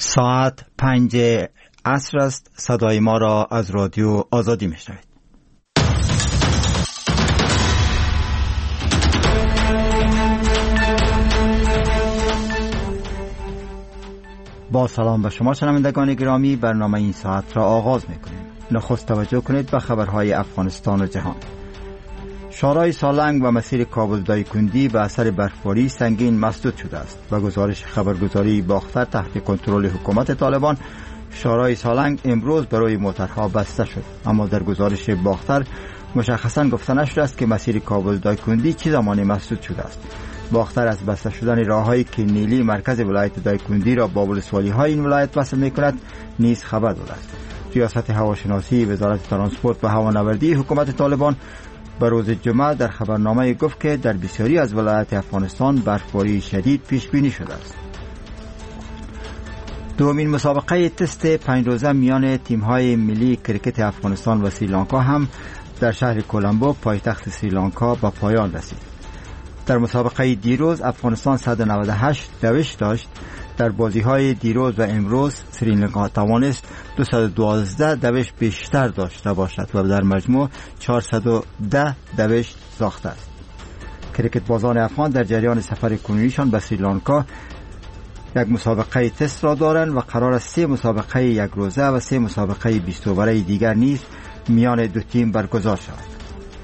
ساعت 5 عصر است. صدای ما را از رادیو آزادی میشنوید. با سلام به شما شنوندگان گرامی، برنامه این ساعت را آغاز میکنیم. نخست توجه کنید به خبرهای افغانستان و جهان. شورای سالنگ و مسیر کابل دایکندی به اثر برفباری سنگین مسدود شده است. به گزارش خبرگزاری باختر تحت کنترل حکومت طالبان، شورای سالنگ امروز برای موترها بسته شد، اما در گزارش باختر مشخصا گفته نشده است که مسیر کابل دایکندی چه زمانی مسدود شده است. باختر از بسته شدن راههای که نیلی مرکز ولایت دایکندی را با ولسوالی های این ولایت وصل می‌کند نیز خبر داده است. ریاست هواشناسی وزارت ترانسپورت و هوانوردی حکومت طالبان به روز جمعه در خبرنامه گفت که در بسیاری از ولایات افغانستان برفباری شدید پیش بینی شده است. دومین مسابقه تست 5 روزه میان تیم‌های ملی کرکت افغانستان و سریلانکا هم در شهر کولمبو پایتخت سریلانکا به پایان رسید. در مسابقه دیروز افغانستان 198 دوش داشت. در بازی‌های دیروز و امروز سریلانکا توانست 212 دوش بیشتر داشته باشد و در مجموع 410 دوش ساخته است. کرکت بازان افغان در جریان سفر کنونیشان به سریلانکا یک مسابقه تست را دارند و قرار است 3 مسابقه یک روزه و 3 مسابقه 20 اووره دیگر نیز میان دو تیم برگزار شود.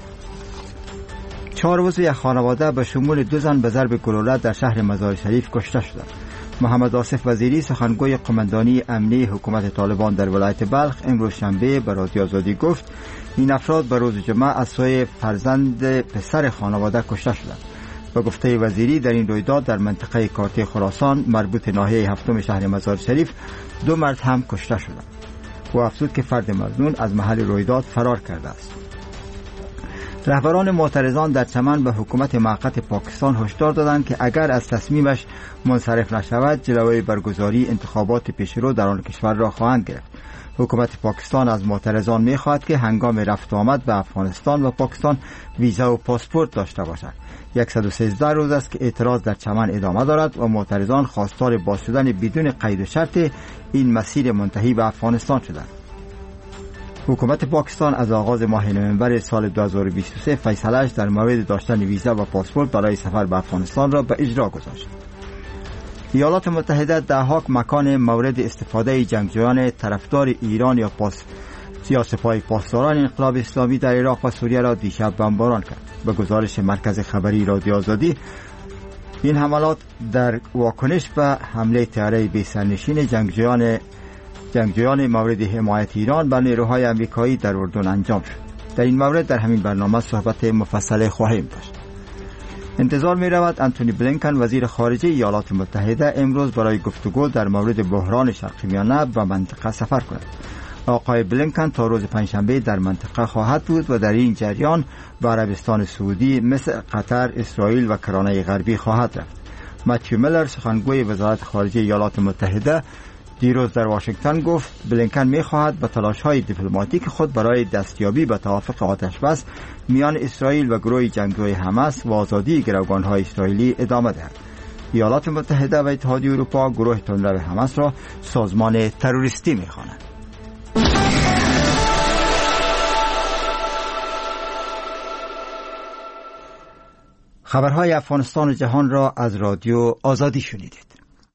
4 عضو یک خانواده به شمول 2 زن به ضرب گلوله در شهر مزار شریف کشته شدند. محمد آصف وزیری سخنگوی قماندانی امنی حکومت طالبان در ولایت بلخ امروز شنبه به رادیو آزادی گفت این افراد به روز جمعه از سوی فرزند پسر خانواده کشته شدند. به گفته وزیری در این رویداد در منطقه کارته خراسان مربوط ناحیه هفتم شهر مزار شریف 2 مرد هم کشته شدند. او افزود که فرد مظنون از محل رویداد فرار کرده است. رهبران معترضان در چمن به حکومت موقت پاکستان هشدار دادند که اگر از تصمیمش منصرف نشود جلوی برگزاری انتخابات پیشرو در آن کشور را خواهند گرفت. حکومت پاکستان از معترضان می‌خواهد که هنگام رفت و آمد به افغانستان و پاکستان ویزا و پاسپورت داشته باشند. 113 روز است که اعتراض در چمن ادامه دارد و معترضان خواستار باز شدن بدون قید و شرط این مسیر منتهی به افغانستان شدند. حکومت پاکستان از آغاز ماه نوامبر سال 2023 فیصله‌اش در مورد داشتن ویزا و پاسپورت برای سفر به افغانستان را به اجرا گذاشت. ایالات متحده ده‌ها مکان مورد استفاده جنگجویان طرفدار ایران یا سپاه پاسداران انقلاب اسلامی در عراق و سوریه را دیشب بمباران کرد. به گزارش مرکز خبری رادیو آزادی، این حملات در واکنش به حمله طیاره بی سرنشین جنگجویان مورد حمایت ایران بر نیروهای امریکایی در اردن انجام شد. در این مورد در همین برنامه صحبت مفصل خواهیم داشت. انتظار می رود انتونی بلینکن وزیر خارجه ایالات متحده امروز برای گفتگو در مورد بحران شرق میانه به منطقه سفر کند. آقای بلینکن تا روز پنجشنبه در منطقه خواهد بود و در این جریان به عربستان سعودی، مصر، قطر، اسرائیل و کرانه غربی خواهد رفت. متیو میلر سخنگوی وزارت خارجه ایالات متحده دیروز در واشنگتن گفت بلینکن می‌خواهد به تلاش‌های دیپلماتیک خود برای دستیابی به توافق آتش‌بس میان اسرائیل و گروه جنگجوی حماس و آزادی گروگان‌های اسرائیلی ادامه دهد. ایالات متحده و اتحادیه اروپا گروه تندرو حماس را سازمان تروریستی می‌خوانند. خبرهای افغانستان و جهان را از رادیو آزادی شنیدید.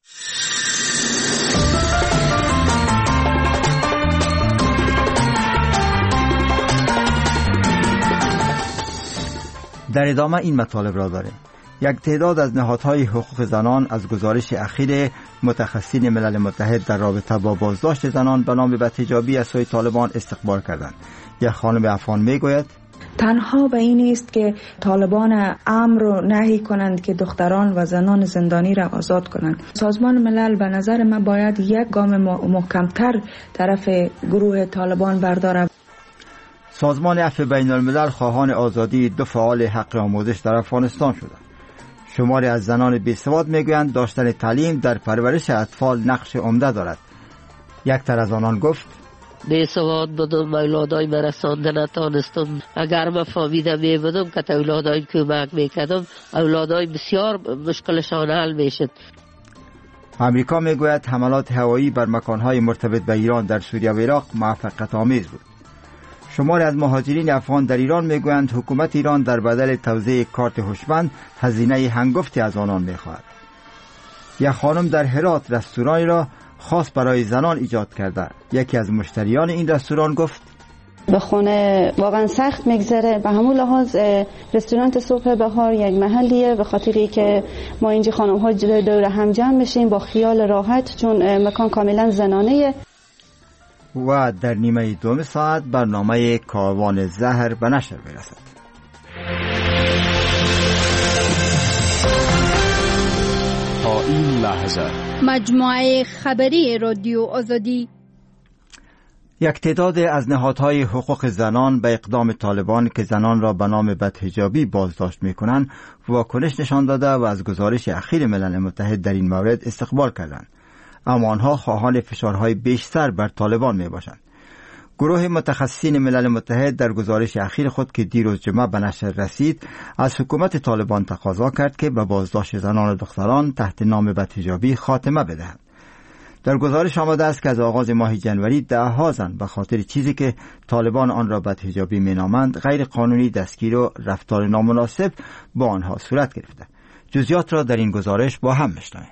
در ادامه این مطالب را داریم. یک تعداد از نهادهای حقوق زنان از گزارش اخیر متخصصین ملل متحد در رابطه با بازداشت زنان به نام بدحجابی از سوی طالبان استقبال کردند. یک خانم افغان میگوید تنها به این است که طالبان امر و نهی کنند که دختران و زنان زندانی را آزاد کنند. سازمان ملل به نظر من باید یک گام محکمتر طرف گروه طالبان بردارد. سازمان عفو بین الملل خواهان آزادی 2 فعال حق آموزش در افغانستان شدند. شماری از زنان بیسواد میگویند داشتن تعلیم در پرورش اطفال نقش عمده دارد. یک تن از آنان گفت بیسواد بودم، اولادای من رسانده نتانستم. اگر من فهمیده می بودم که اولادای کمک میکردم، اولادای بسیار مشکلشان حل میشد. امریکا میگوید حملات هوایی بر مکانهای مرتبط به ایران در سوریه و عراق موفقیت آمیز بود. شماری از مهاجرین افغان در ایران میگویند حکومت ایران در بدل توزیع کارت هوشمند هزینه هنگفتی از آنان میخواهد. یک خانم در هرات رستورانی را خاص برای زنان ایجاد کرده. یکی از مشتریان این رستوران گفت: به خونه واقعا سخت میگذره. به همون لحاظ رستوران صبح بهار یک محلیه، به خاطری که ما اینجا خانم ها دور هم جمع بشیم با خیال راحت، چون مکان کاملا زنانه. و در نیمه دوم ساعت برنامه کاروان زهر به نشر برسد. تا این لحظه مجموعه خبری رادیو آزادی. یک تعداد از نهادهای حقوق زنان به اقدام طالبان که زنان را به نام بدحجابی بازداشت می‌کنند واکنش نشان داده و از گزارش اخیر ملل متحد در این مورد استقبال کردند. اما آنها خواهان فشارهای بیشتر بر طالبان میباشند. گروه متخصصین ملل متحد در گزارش اخیر خود که دیروز جمعه به نشر رسید از حکومت طالبان تقاضا کرد که به بازداشت زنان و دختران تحت نام بدحجابی خاتمه بدهند. در گزارش آمده است که از آغاز ماه جنوری ده‌ها زن به خاطر چیزی که طالبان آن را بدحجابی مینامند غیر قانونی دستگیر و رفتار نامناسب با آنها صورت گرفته. جزئیات را در این گزارش با هم میشنویم.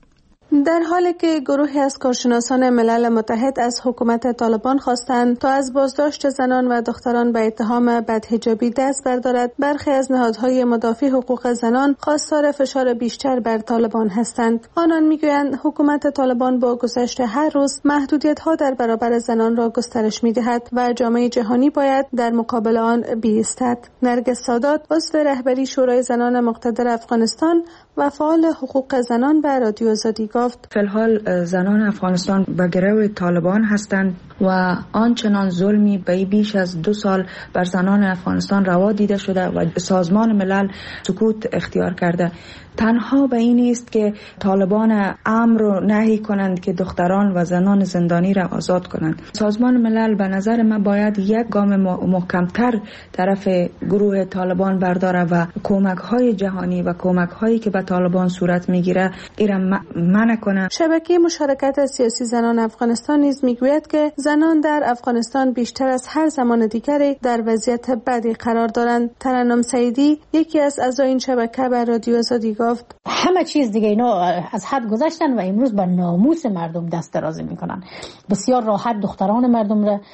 در حالی که گروهی از کارشناسان ملل متحد از حکومت طالبان خواستند تا از بازداشت زنان و دختران به اتهام بدحجابی دست بردارد، برخی از نهادهای مدافع حقوق زنان خواستار فشار بیشتر بر طالبان هستند. آنان میگویند حکومت طالبان با گذشت هر روز محدودیت‌ها در برابر زنان را گسترش می‌دهد و جامعه جهانی باید در مقابل آن بایستد. نرگس سادات، عضو رهبری شورای زنان مقتدر افغانستان و فعال حقوق زنان به رادیو آزادی گفت: فی الحال زنان افغانستان به گرو طالبان هستند و آنچنان ظلمی به بیش از 2 سال بر زنان افغانستان روا دیده شده و سازمان ملل سکوت اختیار کرده. تنها به این است که طالبان امر و نهی کنند که دختران و زنان زندانی را آزاد کنند. سازمان ملل به نظر من باید یک گام محکمتر طرف گروه طالبان برداره و کمک های جهانی و کمک هایی که به طالبان صورت میگیره ایران منع کنه. شبکه مشارکت سیاسی زنان افغانستان نیز میگوید که زنان در افغانستان بیشتر از هر زمان دیگری در وضعیت بدی قرار دارند. ترنم سعیدی، یکی از اعضای این شبکه، به رادیو آزادی گفت: همه چیز دیگه اینا از حد گذشتن و امروز به ناموس مردم دست درازی میکنن. بسیار راحت دختران مردم را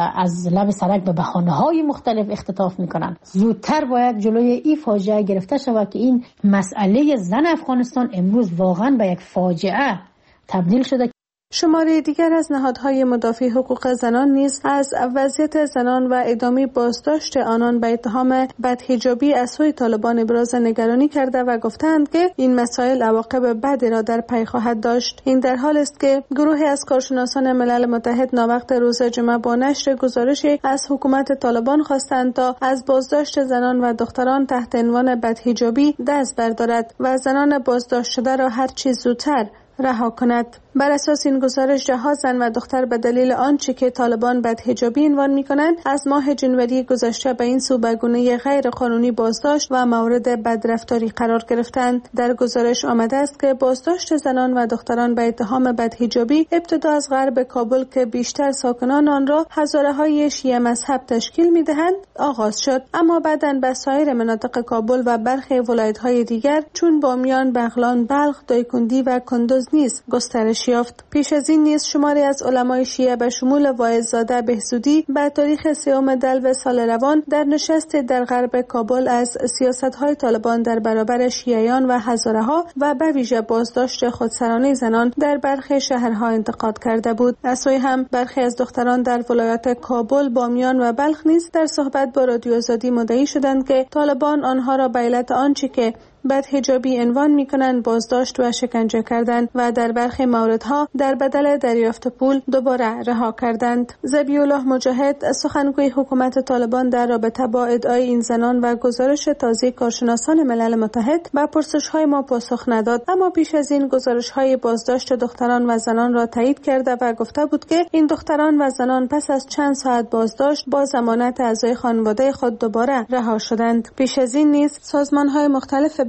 از لب سرک به بهانه‌های مختلف اختطاف میکنن. زودتر باید جلوی این فاجعه گرفته شود که این مسئله زن افغانستان امروز واقعا به یک فاجعه تبدیل شده. شماره دیگر از نهادهای مدافع حقوق زنان نیز از وضعیت زنان و ادامه بازداشت آنان به اتهام بدحجابی از سوی طالبان ابراز نگرانی کرده و گفتند که این مسائل عواقب بدی را در پی خواهد داشت. این در حال است که گروهی از کارشناسان ملل متحد ناوقت روز جمعه با نشر گزارشی از حکومت طالبان خواستند تا از بازداشت زنان و دختران تحت عنوان بدحجابی دست بردارد و زنان بازداشت شده را هر چه زودتر رها کند. بر اساس این گزارش جهات زن و دختر به دلیل آنچه که طالبان بدحجابی عنوان می‌کنند از ماه جنوری گذشته به این سو به گونه غیر قانونی بازداشت و مورد بدرفتاری قرار گرفتند. در گزارش آمده است که بازداشت زنان و دختران به اتهام بدحجابی ابتدا از غرب کابل که بیشتر ساکنان آن را هزاره‌های شیعه مذهب تشکیل می‌دهند آغاز شد، اما بعداً به سایر مناطق کابل و برخی ولایت‌های دیگر چون بامیان، بغلان، بلخ، دایکندی و کندوز نیز گسترش یافت. پیش از این نیز شماری از علمای شیعه به شمول واعظ‌زاده بهزودی به تاریخ 3 دلو سال روان در نشست در غرب کابل از سیاست‌های طالبان در برابر شیعیان و هزاره‌ها و به ویژه بازداشت خودسرانه زنان در برخی شهرها انتقاد کرده بود. از سوی هم برخی از دختران در ولایات کابل، بامیان و بلخ نیز در صحبت با رادیو آزادی مدعی شدند که طالبان آنها را به علت آنچه که بدحجابی عنوان می‌کنند بازداشت و شکنجه کردند و در برخی موردها در بدل دریافت پول دوباره رها کردند. ذبیح‌الله مجاهد، سخنگوی حکومت طالبان در رابطه با ادعای این زنان و گزارش تازه کارشناسان ملل متحد به پرسش‌های ما پاسخ نداد، اما پیش از این گزارش‌های بازداشت دختران و زنان را تایید کرده و گفته بود که این دختران و زنان پس از چند ساعت بازداشت با ضمانت اعضای خانواده خود دوباره رها شدند. پیش از این نیز سازمان‌های مختلف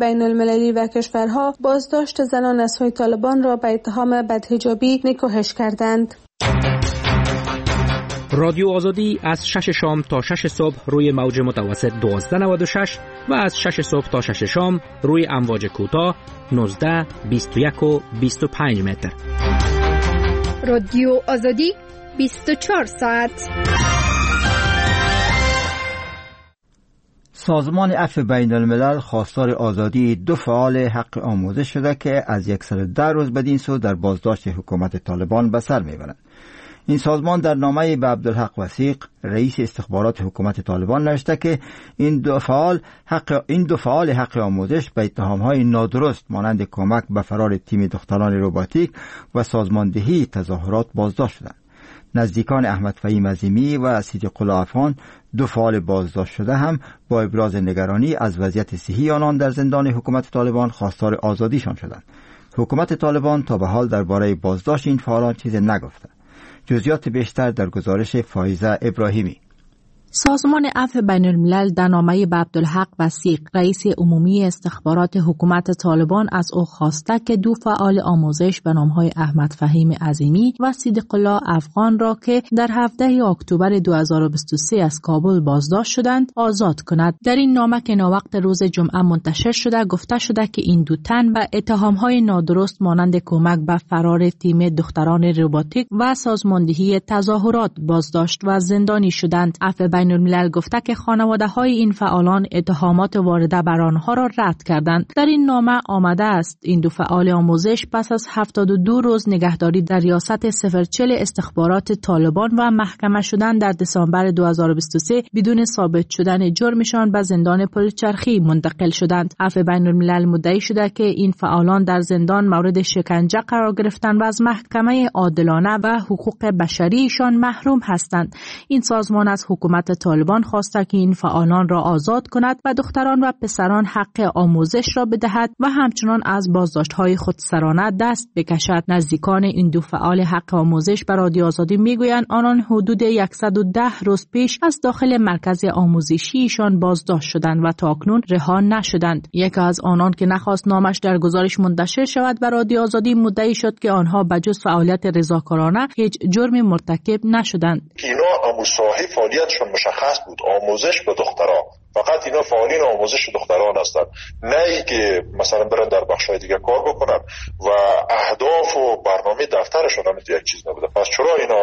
بین المللی و کشورها بازداشت زنان از سوی طالبان را به اتهام بدحجابی نکوهش کردند. رادیو آزادی از 6 شام تا 6 صبح روی موج متوسط 1296 و از 6 صبح تا 6 شام روی امواج کوتاه 19، 21 و 25 متر. رادیو آزادی 24 ساعت. سازمان عفو بین الملل خواستار آزادی 2 فعال حق آموزش شده که از 110 روز بدین سو در بازداشت حکومت طالبان به سر میبرند. این سازمان در نامه به عبدالحق وثیق رئیس استخبارات حکومت طالبان نوشته که این دو فعال حق آموزش به اتهام‌های نادرست مانند کمک به فرار تیم دختران روباتیک و سازماندهی تظاهرات بازداشت شدند. نزدیکان احمد فهیم عظیمی و صدیق الله افغان 2 فعال بازداشت شده هم با ابراز نگرانی از وضعیت صحی آنان در زندان حکومت طالبان خواستار آزادیشان شدند. حکومت طالبان تا به حال درباره بازداشت این فعالان چیزی نگفته. جزئیات بیشتر در گزارش فایزه ابراهیمی. سازمان عفو بین الملل در نامه به عبدالحق وثیق رئیس عمومی استخبارات حکومت طالبان از او خواسته که 2 فعال آموزش به نامهای احمد فهیم عظیمی و صدیق الله افغان را که در 17 اکتبر 2023 از کابل بازداشت شدند آزاد کند. در این نامه که ناوقت روز جمعه منتشر شده گفته شده که این 2 تن به اتهامهای نادرست مانند کمک به فرار تیم دختران روباتیک و سازماندهی تظاهرات بازداشت و زندانی شدند. عفو بین الملل گفته که خانواده‌های این فعالان اتهامات وارده بر آنها را رد کردند. در این نامه آمده است این 2 فعال آموزش پس از 72 روز نگهداری در ریاست 040 استخبارات طالبان و محکمه شدن در دسامبر 2023 بدون ثابت شدن جرمشان به زندان پلچرخی منتقل شدند. عفو بین الملل مدعی شده که این فعالان در زندان مورد شکنجه قرار گرفتند و از محکمه عادلانه و حقوق بشریشان محروم هستند. این سازمان از حکومت طالبان خواسته که این فعالان را آزاد کند و دختران و پسران حق آموزش را بدهد و همچنان از بازداشت‌های خودسرانه دست بکشد. نزدیکان این 2 فعال حق آموزش به رادیو آزادی میگویند آنان حدود 110 روز پیش از داخل مرکز آموزشیشان بازداشت شدند و تاکنون رها نشدند. یکی از آنان که نخواست نامش در گزارش منتشر شود به رادیو آزادی مدعی شد که آنها بجز فعالیت رضاکارانه هیچ جرمی مرتکب نشدند. اینا مصاحب فعالیتشون مشخص بود، آموزش به دختران. فقط اینا فعالین آموزش دختران هستند، نه ای که مثلا برن در بخشای دیگه کار بکنن و اهداف و برنامه دفترشون هم یک چیز نبوده. پس چرا اینا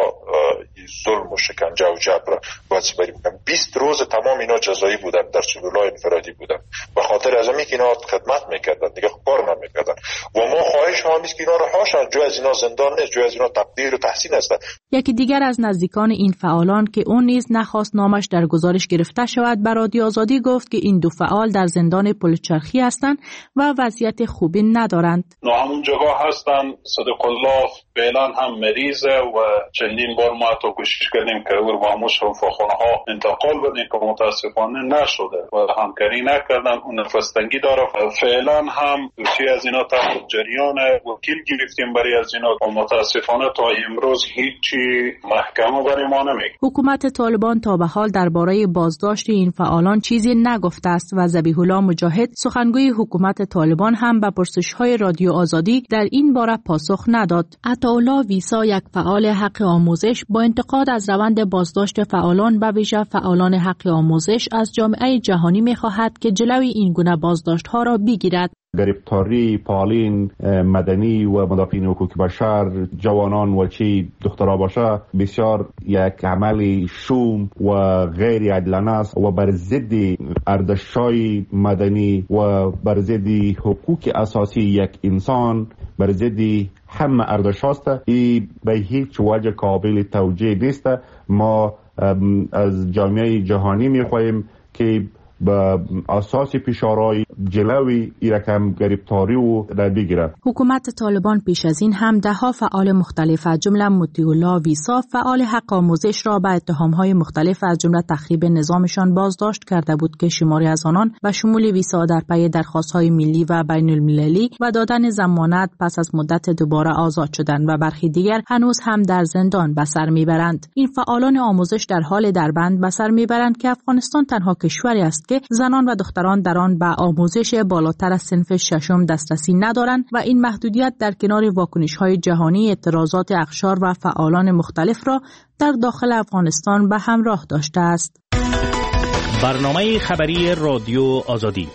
ظلم و شکنجه و جبر باید سپری بکنن؟ 20 روز تمام اینا جزایی بودن، در سلولای انفرادی بودن به خاطر از اینکه اینا خدمت میکردن، دیگه کار نمیکردن. و ما خواهش هم است که اینا رهاشن، جو از اینا زندان نیست، جو از اینا تقدیر و تحسین است. یکی دیگر از نزدیکان این فعالان که اون نیز نخواست نامش در گزارش گرفته شود به رادیو آزادی گفت که این 2 فعال در زندان پلچرخی هستند و وضعیت خوبی ندارند. همون جگاه هستن. صدیق الله فعلا هم مریضه و چندین بار ما تو کوشش کردیم که او رو همون شفاخانه ها انتقال بدیم که متاسفانه نشده و همکاری نکردن. اون نفس تنگی داره. فعلا هم دوشی از اینا تحت جریان وکیل گرفتیم برای از اینا و متاسفانه تا امروز هیچی محکمه برای ما نمیگه. حکومت طالبان تا به حال درباره بازداشت این فعالان چیزی نگفته است و ذبیح الله مجاهد سخنگوی حکومت طالبان هم به پرسش‌های رادیو آزادی در این باره پاسخ نداد. عطاالله ویسا یک فعال حق آموزش با انتقاد از روند بازداشت فعالان به ویژه فعالان حق آموزش از جامعه جهانی می‌خواهد که جلوی این گونه بازداشت‌ها را بگیرد. گرفتاری پالین مدنی و مدافعین حقوق بشر جوانان و چی دخترها باشه بسیار یک عمل شوم و غیر عادلانه است و بر ضد ارزش‌های مدنی و بر ضد حقوق اساسی یک انسان، بر ضد همه ارزش هاست. این به هیچ وجه قابل توجیه نیست. ما از جامعه جهانی می‌خواهیم که با اساس پیشارای جلوی رقم گرفتاری و بگیرد. حکومت طالبان پیش از این هم ده‌ها فعال مختلف از جمله مطیع الله ویسا فعال حق آموزش را به اتهام‌های مختلف از جمله تخریب نظامشان بازداشت کرده بود که شماری از آنان به شمول ویسا در پی درخواست‌های ملی و بین المللی و دادن ضمانت پس از مدت دوباره آزاد شدند و برخی دیگر هنوز هم در زندان به سر میبرند. این فعالان آموزش در حال دربند به سر میبرند که افغانستان تنها کشوری است که زنان و دختران در آن به آموزش آموزش بالاتر از صنف ششم دسترسی ندارند و این محدودیت در کنار واکنش‌های جهانی اعتراضات اقشار و فعالان مختلف را در داخل افغانستان به همراه داشته است. برنامه خبری رادیو آزادی.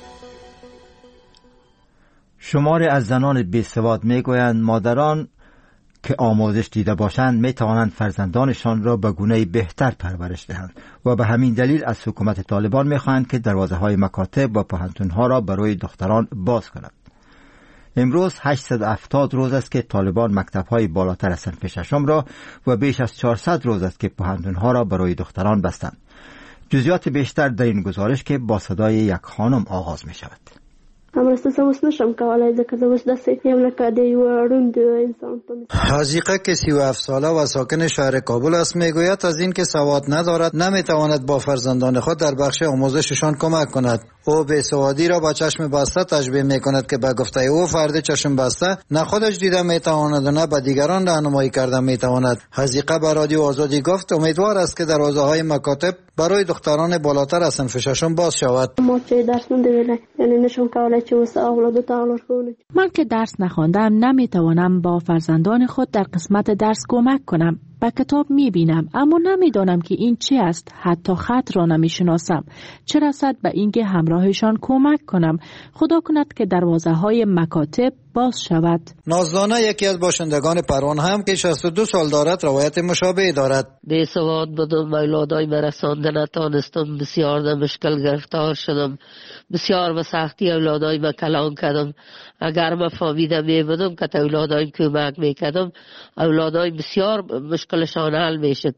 شماری از زنان بیسواد میگویند مادران که آموزش دیده باشند می توانند فرزندانشان را به گونه بهتر پرورش دهند و به همین دلیل از حکومت طالبان می خواهند که دروازه های مکاتب و پوهنتون‌ها را برای دختران باز کند. امروز 870 روز است که طالبان مکتب‌های بالاتر از صنف ششم را و بیش از 400 روز است که پوهنتون‌ها را برای دختران بستند. جزئیات بیشتر در این گزارش که با صدای یک خانم آغاز می شود. حاجیقه که 37 ساله و ساکن شهر کابل است میگوید از این که سواد ندارد نمیتواند با فرزندان خود در بخش آموزششان کمک کند. او بیسوادی را با چشم بسته تشبیه میکند که به گفته او فرد چشم بسته نه خودش دیده میتواند و نه به دیگران راهنمایی کرده میتواند. حاجیقه به رادیو آزادی گفت امیدوار است که دروازه های مکاتب برای دختران بالاتر از صنف ششم باز شود. من که درس نخواندم نمیتوانم با فرزندان خود در قسمت درس کمک کنم. با کتاب میبینم اما نمیدانم که این چی است. حتی خط را نمیشناسم. چه رسد به اینکه همراهشان کمک کنم. خدا کند که دروازه های مکاتب باز شود. نازدانه یکی از باشندگان پروان هم که 62 سال دارد روایت مشابه دارد. بیسواد بودم و اولادای برسانده نتانستم. بسیار در مشکل گرفتار شدم. بسیار به سختی اولادای من کلان کردم. اگر من فهمیده میبودم که اولادای کمک میکردم اولادای بسیار مشکلشان حل میشد.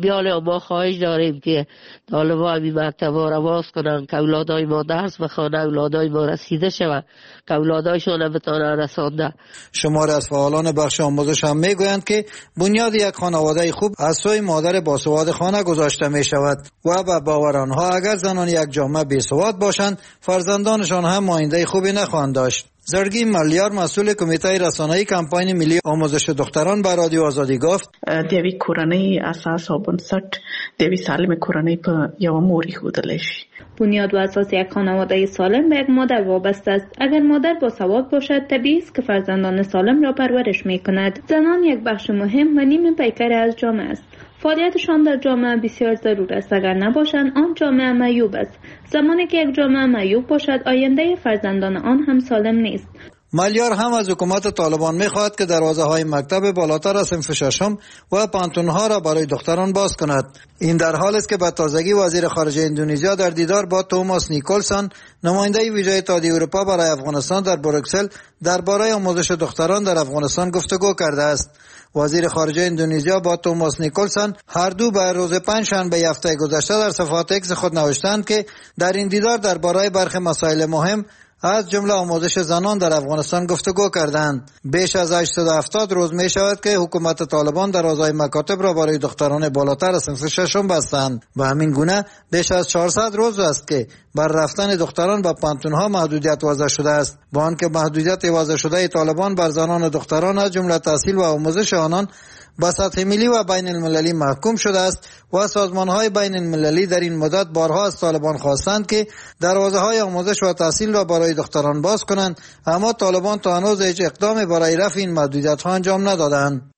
ما خواهش داریم که طالبان این مکتبا را باز کنن که اولادای ما درس بخوانند، اولادای ما رسیده شود، که اولادایشون بتوانند رسانده. شماری از فعالان بخش آموزش هم میگویند که بنیاد یک خانواده خوب از سوی مادر باسواد خانه گذاشته می شود و به باور آنها اگر زنان یک جامعه بیسواد باشند فرزندانشان هم آینده خوبی نخواهند داشت. زرگی ملیار مسئول کمیته رسانه‌ای کمپاین ملی آموزش دختران به رادیو آزادی گفت دوی کورنۍ اساس او بنسټ دوی سالم کورنۍ په یو موري خودل شي. بنیاد و اساس یک خانواده سالم به یک مادر وابسته است. اگر مادر با سواد باشد طبیعی است که فرزندان سالم را پرورش می‌کند. زنان یک بخش مهم و نیم پیکر از جامعه است. فعالیتشان در جامعه بسیار ضرور است. اگر نباشند آن جامعه معیوب است. زمانی که یک جامعه معیوب باشد آینده فرزندان آن هم سالم نیست. ملیار هم از حکومت طالبان می‌خواهد که دروازه های مکتب بالاتر از صنف ششم و پانتون‌ها را برای دختران باز کند. این در حال است که به تازگی وزیر خارجه اندونزیا در دیدار با توماس نیکولسون نماینده ویژه اتحادیه اروپا برای افغانستان در بروکسل درباره آموزش دختران در افغانستان گفتگو کرده است. وزیر خارجه اندونزیا با توماس نیکولسون هر دو به روز پنجشنبه هفته گذشته در صفحات اکس خود نوشتند که در این دیدار درباره برخی مسائل مهم از جمله آموزش زنان در افغانستان گفتگو کردند. بیش از 870 روز می شود که حکومت طالبان دروازه‌های مکاتب را برای دختران بالاتر از صنف ششم بستند. به همین گونه بیش از 400 روز است که بر رفتن دختران به پانتون‌ها محدودیت وضع شده است. با آنکه محدودیت وضع شده طالبان بر زنان و دختران از جمله تحصیل و آموزش آنان به سطح ملی و بین المللی محکوم شده است و سازمان‌های بین المللی در این مدت بارها از طالبان خواستند که دروازه‌های آموزش و تحصیل را برای دختران باز کنند، اما طالبان تا هنوز هیچ اقدامی برای رفع این محدودیت‌ها انجام ندادند.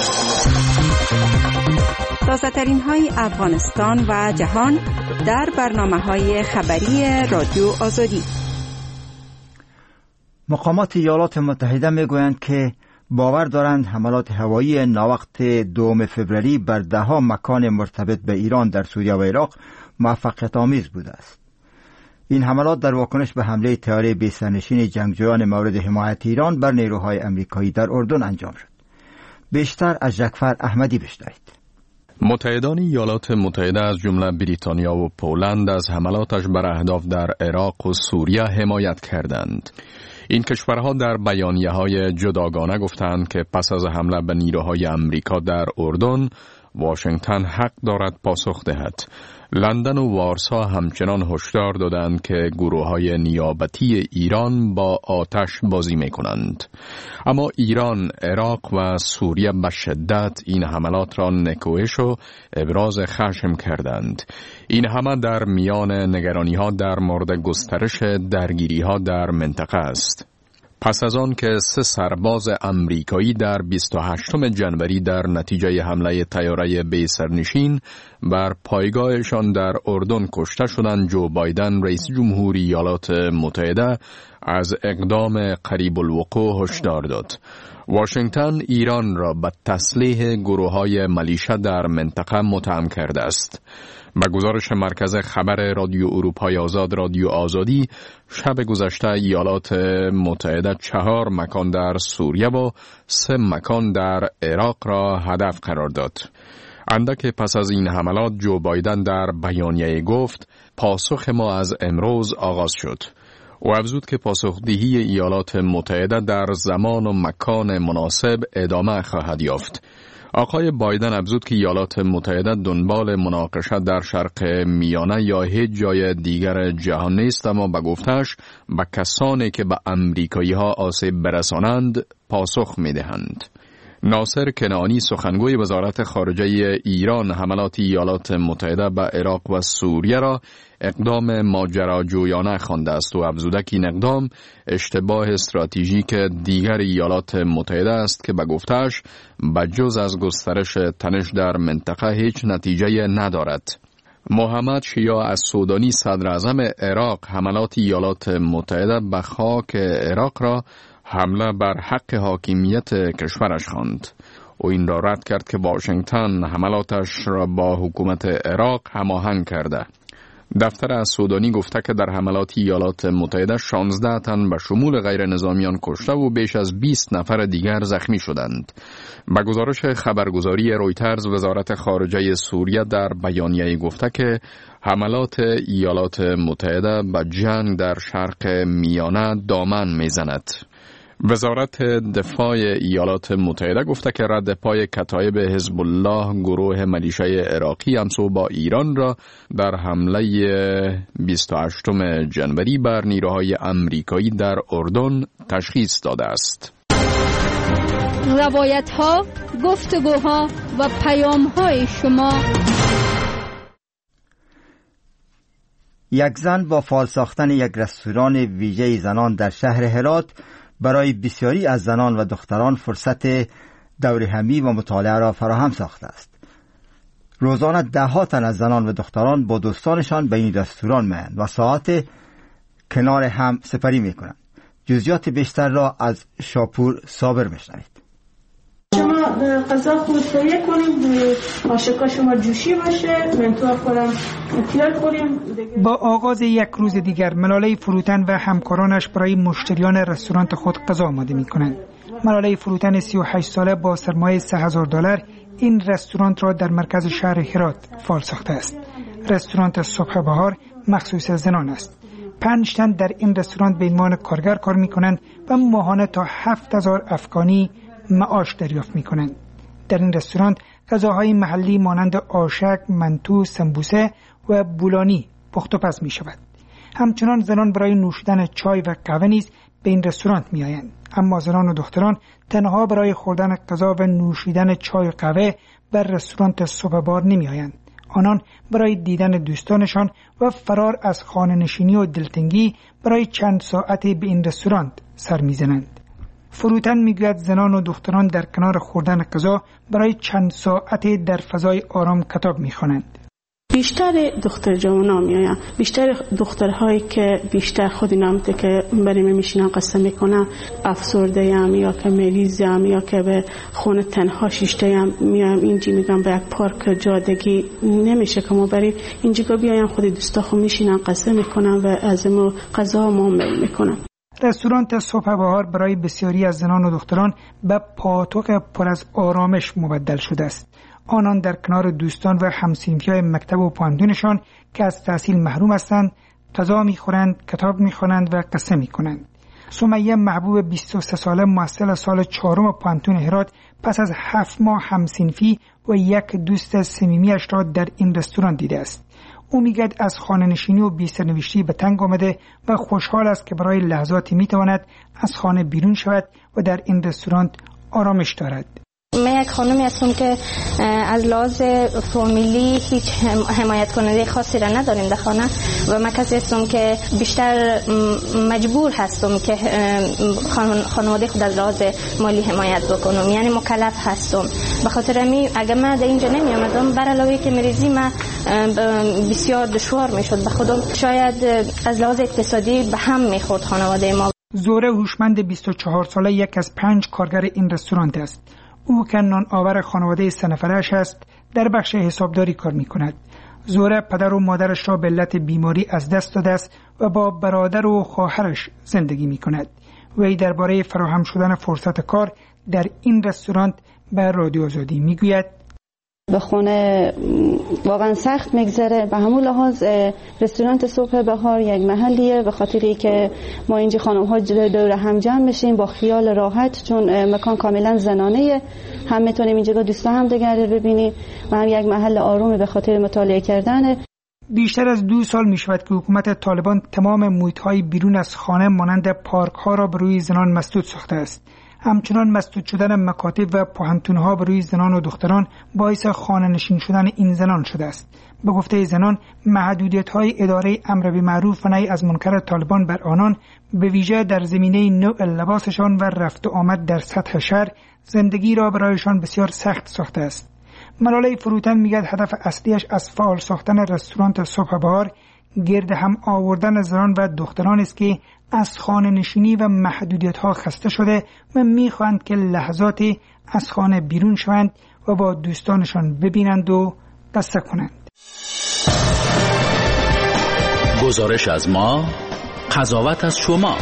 تازه‌ترین‌های افغانستان و جهان در برنامه‌های خبری رادیو آزادی. مقامات ایالات متحده می‌گویند که باور دارند حملات هوایی ناوقت 2 فوریه بر 10 مکان مرتبط به ایران در سوریه و عراق موفقیت آمیز بوده است. این حملات در واکنش به حمله طیاره بی سرنشین جنگجویان مورد حمایت ایران بر نیروهای امریکایی در اردن انجام شد. بیشتر از جعفر احمدی بشنوید. متحدان ایالات متحده از جمله بریتانیا و پولند از حملاتش بر اهداف در عراق و سوریه حمایت کردند. این کشورها در بیانیه‌های جداگانه گفتند که پس از حمله به نیروهای امریکا در اردن، واشنگتن حق دارد پاسخ دهد. لندن و وارسا همچنان هشدار دادند که گروه‌های نیابتی ایران با آتش بازی می‌کنند. اما ایران، عراق و سوریه به شدت این حملات را نکوهش و ابراز خشم کردند. این همه در میان نگرانی‌ها در مورد گسترش درگیری‌ها در منطقه است. پس از آن که 3 سرباز امریکایی در 28 جنوری در نتیجه حمله طیاره بی سرنشین بر پایگاهشان در اردن کشته شدند، جو بایدن رئیس جمهوری ایالات متحده از اقدام قریب الوقوع هشدار داد. واشنگتن ایران را به تسلیح گروه‌های ملیشه در منطقه متهم کرده است. به گزارش مرکز خبر رادیو اروپای آزاد رادیو آزادی، شب گذشته ایالات متحده 4 مکان در سوریه و 3 مکان در عراق را هدف قرار داد. اندک پس از این حملات جو بایدن در بیانیه گفت پاسخ ما از امروز آغاز شد. او افزود که پاسخدهی ایالات متحده در زمان و مکان مناسب ادامه خواهد یافت. آقای بایدن افزود که ایالات متحده دنبال مناقشه در شرق میانه یا هیچ جای دیگر جهان نیست، اما به گفتش به کسانی که به امریکایی ها آسیب برسانند پاسخ می دهند. ناصر کنعانی سخنگوی وزارت خارجه ایران حملات ایالات متحده به عراق و سوریه را اقدام ماجراجویانه خوانده است و افزوده که این اقدام اشتباه استراتژیک دیگر ایالات متحده است که به گفته‌اش بجز از گسترش تنش در منطقه هیچ نتیجه ندارد. محمد شیعه السودانی صدر اعظم عراق حملات ایالات متحده به خاک عراق را حمله بر حق حاکمیت کشورش خواند. او این را رد کرد که واشنگتن حملاتش را با حکومت عراق هماهنگ کرده. دفتر السودانی گفته که در حملات ایالات متحده 16 تن به شمول غیر نظامیان کشته و بیش از 20 نفر دیگر زخمی شدند. به گزارش خبرگزاری رویترز، وزارت خارجه سوریه در بیانیه گفته که حملات ایالات متحده به جنگ در شرق میانه دامن میزند. وزارت دفاع ایالات متحده گفته که رد پای کتایب حزب الله گروه ملیشه عراقی همسو با ایران را در حمله 28 جنوری بر نیروهای امریکایی در اردن تشخیص داده است. روایت‌ها، گفتگوها و پیام‌های شما. یک زن با فعال ساختن یک رستوران ویژه زنان در شهر هرات برای بسیاری از زنان و دختران فرصت دورهمی و مطالعه را فراهم ساخته است. روزانه 10 تن از زنان و دختران با دوستانشان به این رستوران می‌آیند و ساعت کنار هم سپری می‌کنند. جزئیات بیشتر را از شاپور صابر می‌شنوید. شما غذا خود تهیه کنیم، آشکا شما جوشی باشه، منتو خورم پیاز خوریم. با آغاز یک روز دیگر ملاله فروتن و همکارانش برای مشتریان رستوران خود غذا آماده می‌کنند. ملاله فروتن 38 ساله با سرمایه $3000 این رستوران را در مرکز شهر هرات فعال ساخته است. رستوران صبح بهار مخصوص زنان است. 5 تن در این رستوران به عنوان کارگر کار می‌کنند و ماهانه تا 7000 افغانی معاش دریافت می‌کنند. در این رستوران غذاهای محلی مانند آشک، منتو، سمبوسه و بولانی پخت و پز می‌شود. همچنان زنان برای نوشیدن چای و قهوه نیز به این رستوران می‌آیند. اما زنان و دختران تنها برای خوردن غذا و نوشیدن چای و قهوه بر رستوران صبح بار نمی‌آیند. آنان برای دیدن دوستانشان و فرار از خانه نشینی و دلتنگی برای چند ساعتی به این رستوران سر می‌زنند. فروتن میگوید زنان و دختران در کنار خوردن غذا برای چند ساعتی در فضای آرام کتاب می‌خوانند. بیشتر دختر جوانا میایم، بیشتر دخترهایی که بیشتر خودی نامته که برای میشینن قصه میکنن افسرده ام یا که مریض ام یا که به خونه تنها شیشته ام میایم اینجا میگم به یک پارک جادگی نمیشه که ما برای اینجا بیایم خودی دوستا خود میشینن قصه میکنن و از ما غذا معامله میکنن. رستوران صبح بهار برای بسیاری از زنان و دختران به پاتوق پر از آرامش مبدل شده است. آنان در کنار دوستان و همسنفی‌های مکتب و پانتونشان که از تحصیل محروم هستند غذا می‌خورند، کتاب می‌خوانند و قصه می‌کنند. سمیه محبوب 23 ساله محصل سال 4 پانتون هرات پس از 7 ماه همسنفی و یک دوست صمیمی‌اش را در این رستوران دیده است. او میگد از خانه نشینی و بی سرنوشتی به تنگ آمده و خوشحال است که برای لحظاتی میتواند از خانه بیرون شود و در این رستوران آرامش دارد. من یک خانمی هستم که از لحاظ فامیلی هیچ حمایت کننده خاصی را نداریم در خانه و من کسی هستم که بیشتر مجبور هستم که خانواده خود از لحاظ مالی حمایت بکنم، یعنی مکلف هستم. به خاطر همین اگر من در اینجا نمی آمدم بر علاوه که مریضی من بسیار دشوار میشد به خودم، شاید از لحاظ اقتصادی به هم میخورد خانواده ما. زهره هوشمند 24 ساله یک از 5 کارگر این رستوران است. او که نان آور خانواده 3 نفرش است در بخش حسابداری کار می کند. زهره پدر و مادرش را به علت بیماری از دست داده است و با برادر و خواهرش زندگی می کند. وی درباره فراهم شدن فرصت کار در این رستوران به رادیو آزادی می گوید: به خونه واقعا سخت میگذره. به همون لحاظ رستوران صبح بهار یک محلیه به خاطری که ما اینجا خانم ها دور هم جمع بشیم با خیال راحت، چون مکان کاملا زنانه، هم میتونیم اینجا دوستا هم دیگر ببینیم و هم یک محل آرومه به خاطر مطالعه کردن. بیشتر از 2 سال می شود که حکومت طالبان تمام محیط‌های بیرون از خانه مانند پارک‌ها را به روی زنان مسدود ساخته است. همچنان مسدود شدن مکاتب و پوهنتون‌ها به روی زنان و دختران باعث خانه نشین شدن این زنان شده است. به گفته زنان، محدودیت‌های اداره امر بالمعروف و نهی از منکر طالبان بر آنان به ویژه در زمینه نوع لباسشان و رفت و آمد در سطح شهر زندگی را برایشان بسیار سخت ساخته است. ملاله فروتن میگه هدف اصلیش از فعال ساختن رستوران صبح بهار گرد هم آوردن زنان و دختران است که از خانه نشینی و محدودیت ها خسته شده و میخواهند که لحظاتی از خانه بیرون شوند و با دوستانشان ببینند و قصه کنند. گزارش از ما، قضاوت از شما.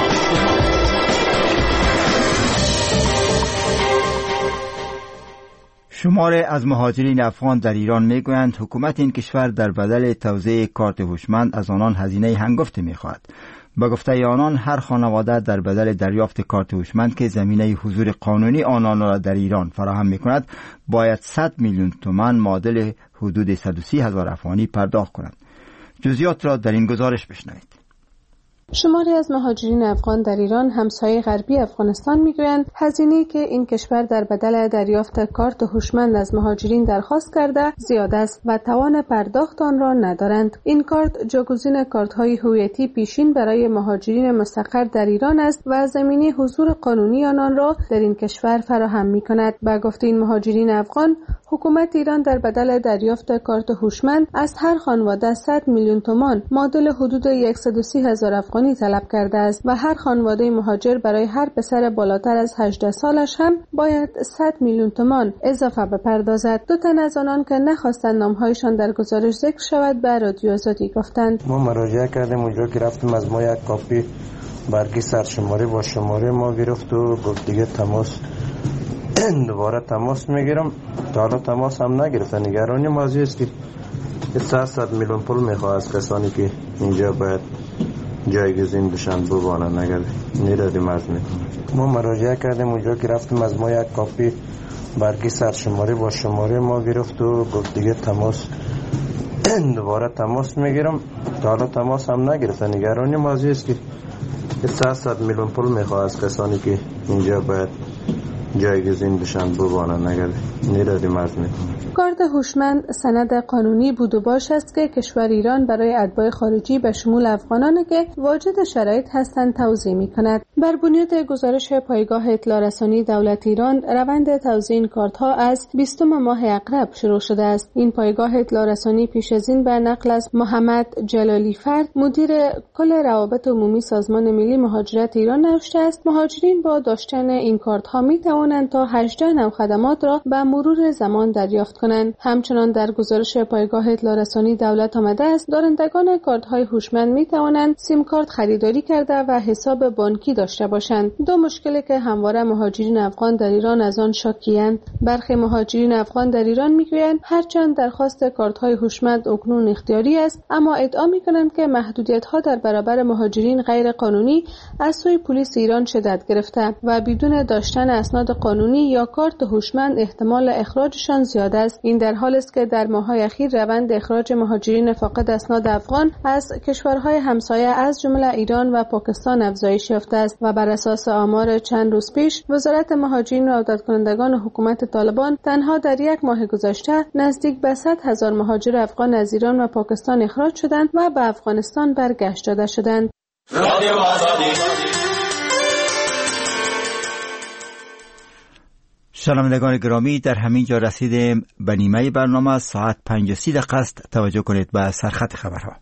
شماره از مهاجرین افغان در ایران میگویند حکومت این کشور در بدل توزیع کارت هوشمند از آنان هزینه هنگفتی میخواهد. به گفته آنان هر خانواده در بدل دریافت کارت هوشمند که زمینه حضور قانونی آنان را در ایران فراهم میکند باید 100 میلیون تومان معادل حدود 130,000 افغانی پرداخت کنند. جزئیات را در این گزارش بشنوید. شماری از مهاجرین افغان در ایران همسایه غربی افغانستان میگویند هزینه‌ای که این کشور در بدل دریافت کارت هوشمند از مهاجرین درخواست کرده زیاد است و توان پرداخت آن را ندارند. این کارت جایگزین کارت‌های هویتی پیشین برای مهاجرین مستقر در ایران است و زمینه حضور قانونی آنان را در این کشور فراهم می‌کند. با گفته این مهاجرین افغان، حکومت ایران در بدل دریافت کارت هوشمند از هر خانواده 100 میلیون تومان معادل حدود 130,000 افغانی طلب کرده است و هر خانواده مهاجر برای هر پسر بالاتر از 18 سالش هم باید 100 میلیون تومان اضافه بپردازد. 2 تن از آنان که نخواستند نامهایشان در گزارش ذکر شود به رادیو آزادی گفتند: ما مراجعه کردیم، اونجا که رفتیم از ما یک کاپی برگی سرشماری با شماره ما گرفت و گفت دیگه دوباره تماس میگیرم. تا حالا تماس هم نگرفت. نگرانی مازی است که 100 میلیون پول میخواه از کسانی که اینجا باید جایگزین بشن ببانن اگر میردیم عرض میکنم. ما مراجعه کردیم، اونجا که رفتیم از ما یک کاپی برگی سرشماری با شماره ما گرفت و گفت دیگه دوباره تماس میگیرم. تا حالا تماس هم نگرفت. نگرانی مازی است که 100 میلیون پول میخواه از کسانی که اینجا باید جایگزین بشن ببانن اگر میردیم عرض میکنم. کارت هوشمند سند قانونی بود و باش است که کشور ایران برای اتباع خارجی به شمول افغانانی که واجد شرایط هستند توزیع می‌کند. بر بنیاد گزارش پایگاه اطلاع رسانی دولت ایران، روند توزیع این کارت‌ها از 20 ماه اقرب شروع شده است. این پایگاه اطلاع رسانی پیش از این به نقل از محمد جلالی فرد، مدیر کل روابط عمومی سازمان ملی مهاجرت ایران نوشته است: مهاجرین با داشتن این کارت‌ها می‌توانند تا 18 نوع خدمات را به مرور زمان دریافت کنند. همچنان در گزارش پایگاه اطلاع رسانی دولت آمده است دارندگان کارت‌های هوشمند می‌توانند سیم کارت خریداری کرده و حساب بانکی داشته باشند. 2 مشکلی که همواره مهاجرین افغان در ایران از آن شاکی‌اند. برخی مهاجرین افغان در ایران می‌گویند هرچند درخواست کارت‌های هوشمند اکنون اختیاری است، اما ادعا می‌کنند که محدودیت‌ها در برابر مهاجرین غیر قانونی از سوی پلیس ایران شدت گرفته و بدون داشتن اسناد قانونی یا کارت هوشمند احتمال اخراجشان زیاد است. این در حالی است که در ماه‌های اخیر روند اخراج مهاجرین فاقد اسناد افغان از کشورهای همسایه از جمله ایران و پاکستان افزایش یافته است و بر اساس آمار چند روز پیش وزارت مهاجرین و عودت‌کنندگان حکومت طالبان تنها در یک ماه گذشته نزدیک به 100,000 مهاجر افغان از ایران و پاکستان اخراج شدند و به افغانستان برگشت داده شدند. شنوندگان گرامی، در همین جا رسیدیم به نیمه برنامه. ساعت 5:30 است. توجه کنید به سرخط خبرها.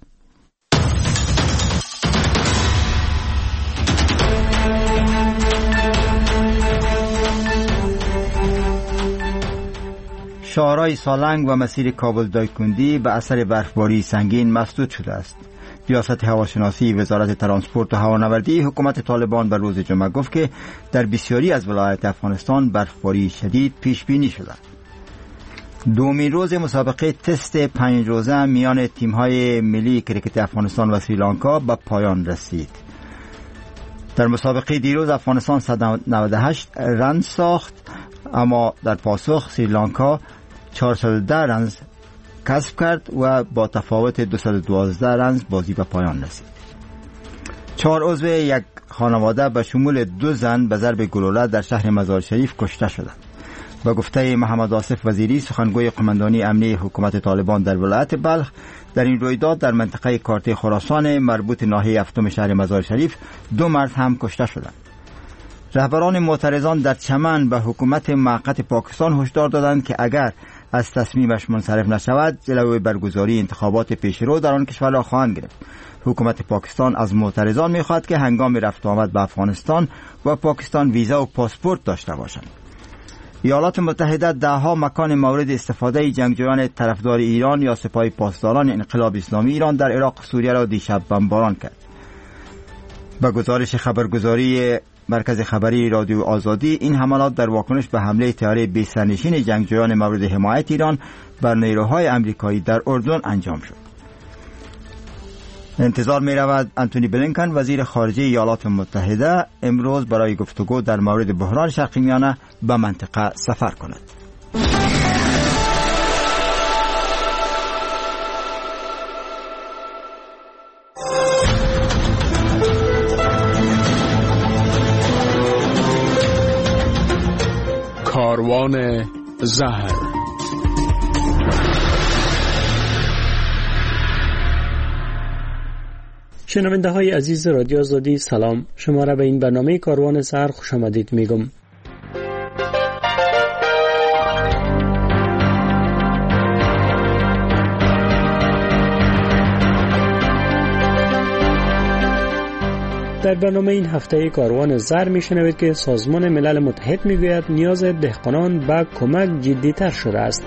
شاهرای سالنگ و مسیر کابل دایکندی به اثر برفباری سنگین مسدود شده است. ریاست هواشناسی وزارت ترانسپورت و هوانوردی حکومت طالبان بر روز جمعه گفت که در بسیاری از ولایات افغانستان برفباری شدید پیش بینی شده. دومین روز مسابقه تست 5 روزه میان تیم‌های ملی کریکت افغانستان و سریلانکا به پایان رسید. در مسابقه دیروز افغانستان 198 رن ساخت، اما در پاسخ سریلانکا 410 رن کسب کرد و با تفاوت 212 رن بازی به پایان رسید. 4 عضو یک خانواده به شمول 2 زن به ضرب گلوله در شهر مزار شریف کشته شدند. به گفته محمد آصف وزیری سخنگوی قماندانی امنی حکومت طالبان در ولایت بلخ، در این رویداد در منطقه کارته خراسان مربوط ناحیه هفتم شهر مزار شریف 2 مرد هم کشته شدند. رهبران معترضان در چمن به حکومت موقت پاکستان هشدار دادند که اگر از تصمیمش منصرف نشود جلوی برگزاری انتخابات پیشرو در آن کشور را خواهند گرفت. حکومت پاکستان از معترضان می‌خواهد که هنگام رفت آمد به افغانستان و پاکستان ویزا و پاسپورت داشته باشند. ایالات متحده دهها مکان مورد استفاده جنگجویان طرفدار ایران یا سپاه پاسداران انقلاب اسلامی ایران در عراق و سوریه را دیشب بمباران کرد. به گزارش خبرگزاری مرکز خبری رادیو آزادی، این حملات در واکنش به حمله طیاره بی سرنشین جنگجویان مورد حمایت ایران بر نیروهای آمریکایی در اردن انجام شد. انتظار می رود انتونی بلینکن وزیر خارجه ایالات متحده امروز برای گفتگو در مورد بحران شرقی میانه به منطقه سفر کند. کاروان زهر. شنونده های عزیز رادیو آزادی، سلام. شما را به این برنامه کاروان زهر خوش آمدید میگم. در برنامه این هفته کاروان زر میشنوید که سازمان ملل متحد میگوید نیاز دهقانان به کمک جدی‌تر شده است.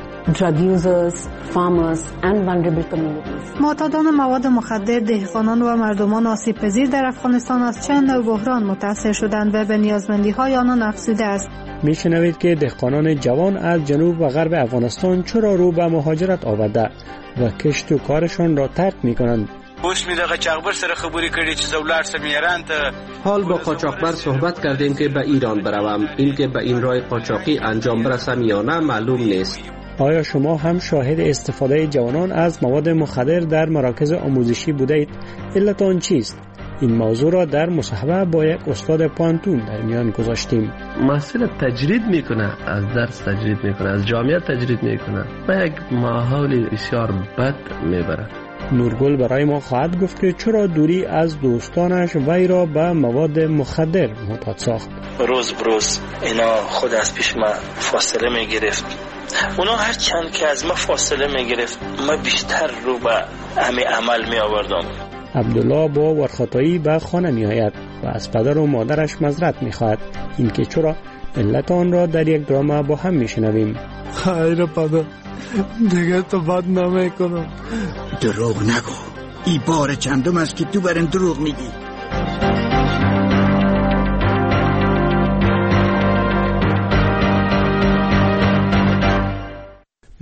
معتادان مواد مخدر، دهقانان و مردمان آسیب پذیر در افغانستان از چند نوع بحران متاثر شدند و به نیازمندی‌های آنان افزوده است. میشنوید که دهقانان جوان از جنوب و غرب افغانستان چرا رو به مهاجرت آورده و کشت و کارشان را ترک میکنند. اوس می دغه قاچاقبر سره خبرې کړې چې زولار سم ایران ته. حال با قاچاقبر صحبت کردیم که به ایران بروم. این که به این راه قاچاقی انجام برسم یا نه معلوم نیست. آیا شما هم شاهد استفاده جوانان از مواد مخدر در مراکز آموزشی بوده اید؟ علت آن چیست؟ این موضوع را در مصاحبه با یک استاد پانتون در میان گذاشتیم. مسئله تجرید میکنه، از درس تجرید میکنه، از جامعه تجرید میکنه و یک ماحول بسیار بد میبره. نورگل برای ما خواهد گفت که چرا دوری از دوستانش وی را به مواد مخدر معتاد ساخت. روز بروز اینا خود از پیش ما فاصله میگرفت. اونا هر چند که از ما فاصله میگرفت ما بیشتر رو به همین عمل می آوردم. عبدالله با ورخطایی به خانه می آید و از پدر و مادرش معذرت می خواهد. این که چرا علت آن را در یک درامه با هم می شنویم. خیر پدر، دیگه تو بد نمیکنم. دروغ نگو، ای بار چندم است که تو برم دروغ میگی.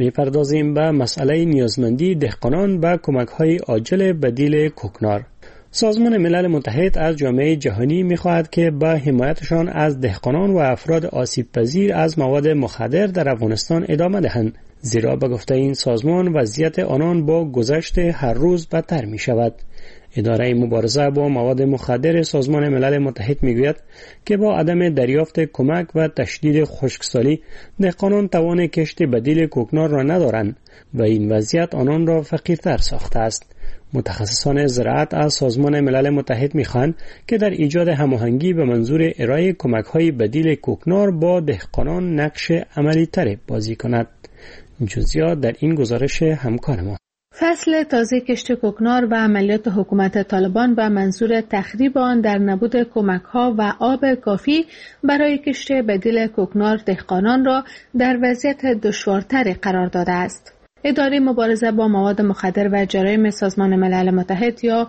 میپردازیم به مسئله نیازمندی دهقانان به کمک‌های عاجل بدیل کوکنار. سازمان ملل متحد از جامعه جهانی می‌خواهد که با حمایتشان از دهقانان و افراد آسیب پذیر از مواد مخدر در افغانستان ادامه دهند، زیرا به گفته این سازمان وضعیت آنان با گذشت هر روز بدتر می‌شود. اداره مبارزه با مواد مخدر سازمان ملل متحد میگوید که با عدم دریافت کمک و تشدید خشکسالی دهقانان توان کشت بدیل کوکنار را ندارند و این وضعیت آنان را فقیرتر ساخته است. متخصصان زراعت از سازمان ملل متحد میخواهند که در ایجاد هماهنگی به منظور ارائه کمک‌های بدیل کوکنار با دهقانان نقش عملی‌تر بازی کند. جزئیات در این گزارش همکار ما. فصل تازه کشت کوکنار و عملیات حکومت طالبان به منظور تخریب آن در نبود کمک‌ها و آب کافی برای کشت بدیل کوکنار دهقانان را در وضعیت دشوارتری قرار داده است. اداره مبارزه با مواد مخدر و جرایم سازمان ملل متحد یا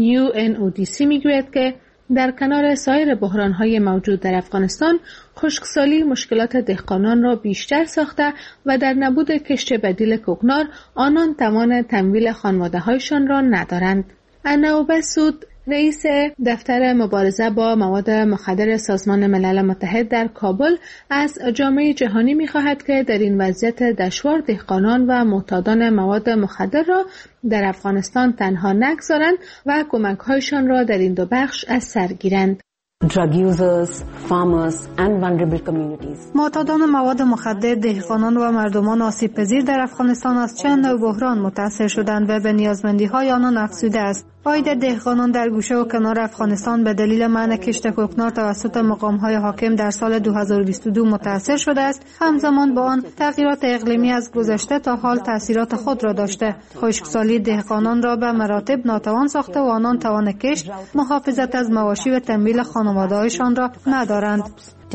UNODC میگوید که در کنار سایر بحران‌های موجود در افغانستان، خشکسالی مشکلات دهقانان را بیشتر ساخته و در نبود کشت بدیل کوکنار آنان توان تمویل خانواده‌هایشان را ندارند. اناوبه سود، رئیس دفتر مبارزه با مواد مخدر سازمان ملل متحد در کابل از جامعه جهانی می‌خواهد که در این وضعیت دشوار دهقانان و معتادان مواد مخدر را در افغانستان تنها نگذارند و کمک‌هایشان را در این دو بخش از سر گیرند. Drug users, farmers and vulnerable communities. معتادان مواد مخدر، دهقانان و مردمان آسیب پذیر در افغانستان از چند نوع بحران متاثر شدند و به نیازمندی‌های آنان افزوده است. عاید دهقانان در گوشه و کنار افغانستان به دلیل منع کشت کوکنار توسط مقام‌های حاکم در سال 2022 متاثر شده است. همزمان با آن تغییرات اقلیمی از گذشته تا حال تأثیرات خود را داشته. خشکسالی دهقانان را به مراتب ناتوان ساخته و آنان توان کشت، محافظت از مواشی و تمویل خانواده‌هایشان را ندارند.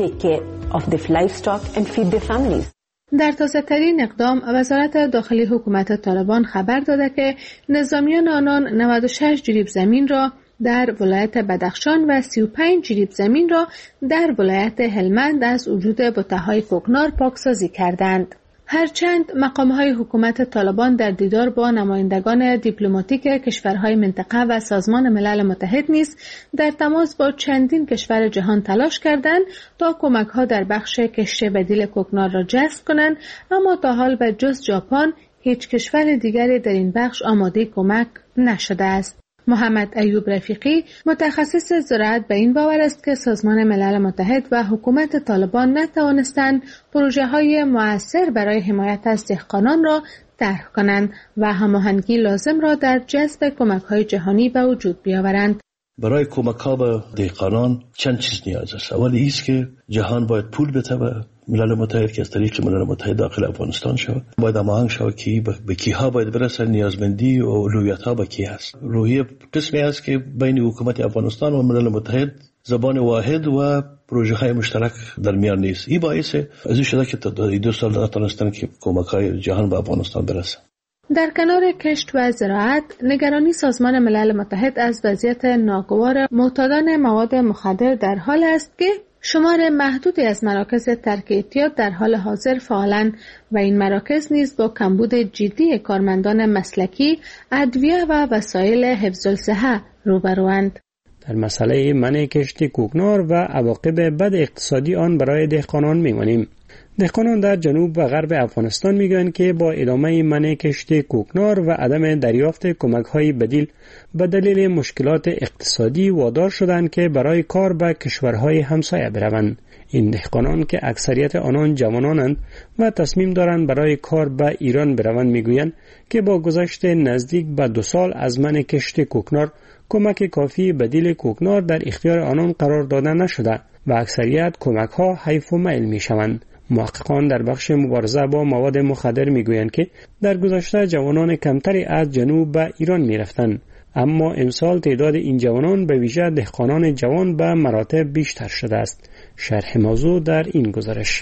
در تازه‌ترین اقدام، وزارت داخلی حکومت طالبان خبر داده که نظامیان آنان 96 جریب زمین را در ولایت بدخشان و 35 جریب زمین را در ولایت هلمند از وجود بته‌های کوکنار پاکسازی کردند. هرچند مقام‌های حکومت طالبان در دیدار با نمایندگان دیپلماتیک کشورهای منطقه و سازمان ملل متحد نیز در تماس با چندین کشور جهان تلاش کردند تا کمک‌ها در بخش کشت بدیل کوکنار را جذب کنند، اما تا حال به جز ژاپن هیچ کشور دیگری در این بخش آماده کمک نشده است. محمد ایوب رفیقی، متخصص زراعت، به این باور است که سازمان ملل متحد و حکومت طالبان نتوانستند پروژه‌های مؤثر برای حمایت از دهقانان را طرح کنند و هماهنگی لازم را در جذب کمک‌های جهانی به وجود بیاورند. برای کمک‌ها به دهقانان چند چیز نیاز است. اولی است که جهان باید پول بده به ملل متحد که از طریق ملل متحد داخل افغانستان شود. باید هماهنگ شود که به کیها باید برسه، نیازمندی و اولویت‌ها به کی است. روحیه قسمی است که بین حکومت افغانستان و ملل متحد زبان واحد و پروژه‌های مشترک در میان نیست. این باعث از این شده که تا 2 سال نتونستن که کمک‌های جهان به افغانستان برسه. در کنار کشت و زراعت، نگرانی سازمان ملل متحد از وضعیت ناگوار معتادان مواد مخدر در حال است که شمار محدودی از مراکز ترک اعتیاد در حال حاضر فعالند و این مراکز نیز با کمبود جدی کارمندان مسلکی، ادویه و وسایل حفظ الصحه روبروند. در مسئله منع کشت کوکنار و عواقب بد اقتصادی آن برای دهقانان می‌مانیم. دهقانان در جنوب و غرب افغانستان میگویند که با ادامه منع کشت کوکنار و عدم دریافت کمک‌های بدیل به دلیل مشکلات اقتصادی وادار شدند که برای کار به کشورهای همسایه بروند. این دهقانان که اکثریت آنان جوانانند و تصمیم دارند برای کار به ایران بروند میگویند که با گذشت نزدیک به 2 سال از منع کشت کوکنار کمک کافی بدیل کوکنار در اختیار آنان قرار داده نشده و اکثریت کمک‌ها حیف و میل میشوند. محققان در بخش مبارزه با مواد مخدر میگویند که در گذشته جوانان کمتری از جنوب به ایران میرفتند، اما امسال تعداد این جوانان به ویژه دهقانان جوان به مراتب بیشتر شده است. شرح موضوع در این گزارش.